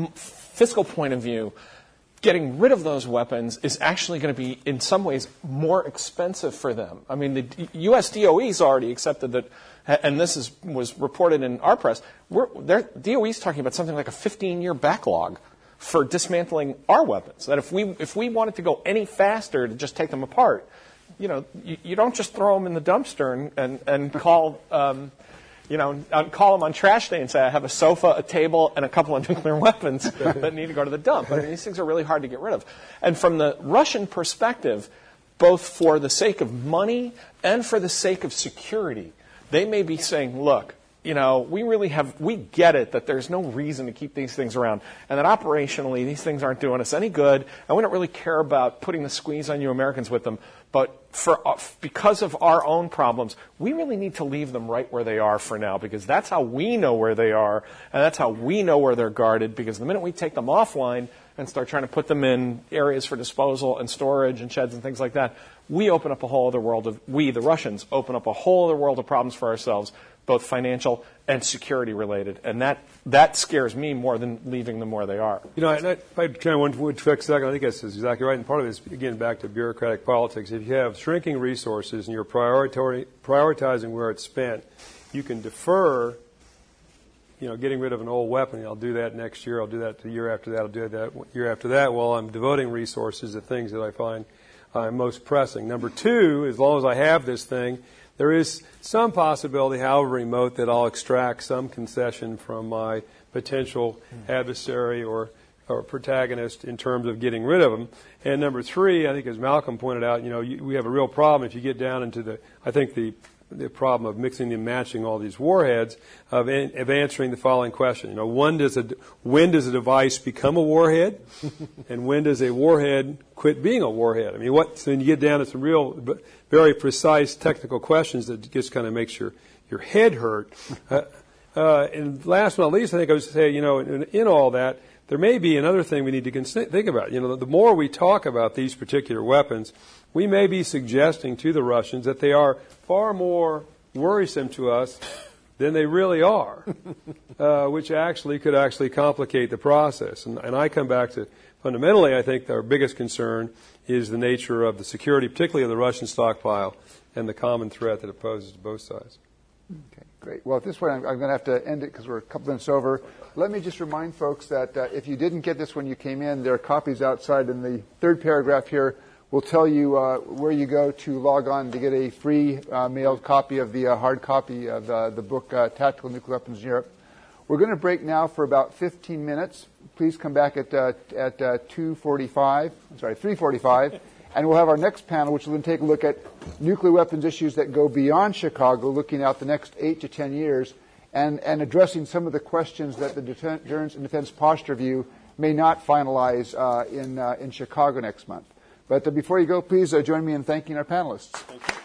fiscal point of view, getting rid of those weapons is actually going to be, in some ways, more expensive for them. I mean, the U S D O E's already accepted that, and this is, was reported in our press, we're, D O E's talking about something like a fifteen-year backlog for dismantling our weapons. That if we if we wanted to go any faster to just take them apart, you know, you, you don't just throw them in the dumpster and, and, and call... Um, You know, I'd call them on trash day and say, I have a sofa, a table, and a couple of nuclear weapons that need to go to the dump. I mean, these things are really hard to get rid of. And from the Russian perspective, both for the sake of money and for the sake of security, they may be saying, look, you know, we really have, we get it that there's no reason to keep these things around, and that operationally these things aren't doing us any good, and we don't really care about putting the squeeze on you Americans with them. But for, because of our own problems, we really need to leave them right where they are for now, because that's how we know where they are, and that's how we know where they're guarded, because the minute we take them offline and start trying to put them in areas for disposal and storage and sheds and things like that, we open up a whole other world of, we, the Russians, open up a whole other world of problems for ourselves, both financial and security related. And that, that scares me more than leaving them where they are. You know, I, I kind of want to fix that. I think that's exactly right. And part of it is, again, back to bureaucratic politics. If you have shrinking resources and you're prioritizing where it's spent, you can defer, you know, getting rid of an old weapon. I'll do that next year. I'll do that the year after that. I'll do that year after that while I'm devoting resources to things that I find uh, most pressing. Number two, as long as I have this thing, there is some possibility, however remote, that I'll extract some concession from my potential adversary or, or protagonist in terms of getting rid of them. And number three, I think as Malcolm pointed out, you know, you, we have a real problem if you get down into the, I think the, the problem of mixing and matching all these warheads, of, in, of answering the following question. You know, when does a, when does a device become a warhead? And when does a warhead quit being a warhead? I mean, what, so when you get down to some real, very precise technical questions that just kind of makes your, your head hurt. Uh, uh, and last but not least, I think I would say, you know, in, in all that, there may be another thing we need to cons- think about. You know, the more we talk about these particular weapons, we may be suggesting to the Russians that they are far more worrisome to us than they really are, uh, which actually could actually complicate the process. And, and I come back to, fundamentally, I think our biggest concern is the nature of the security, particularly of the Russian stockpile, and the common threat that it poses to both sides. Okay, great. Well, at this point, I'm, I'm going to have to end it because we're a couple minutes over. Let me just remind folks that uh, if you didn't get this when you came in, there are copies outside in the third paragraph here. We'll tell you uh, where you go to log on to get a free uh, mailed copy of the uh, hard copy of uh, the book, uh, Tactical Nuclear Weapons in Europe. We're going to break now for about fifteen minutes. Please come back at uh, at uh, two forty-five. I'm sorry, three forty-five, and we'll have our next panel, which will then take a look at nuclear weapons issues that go beyond Chicago, looking out the next eight to ten years, and and addressing some of the questions that the Deterrence and Defense Posture Review may not finalize uh, in uh, in Chicago next month. But uh, before you go, please uh, join me in thanking our panelists. Thank you.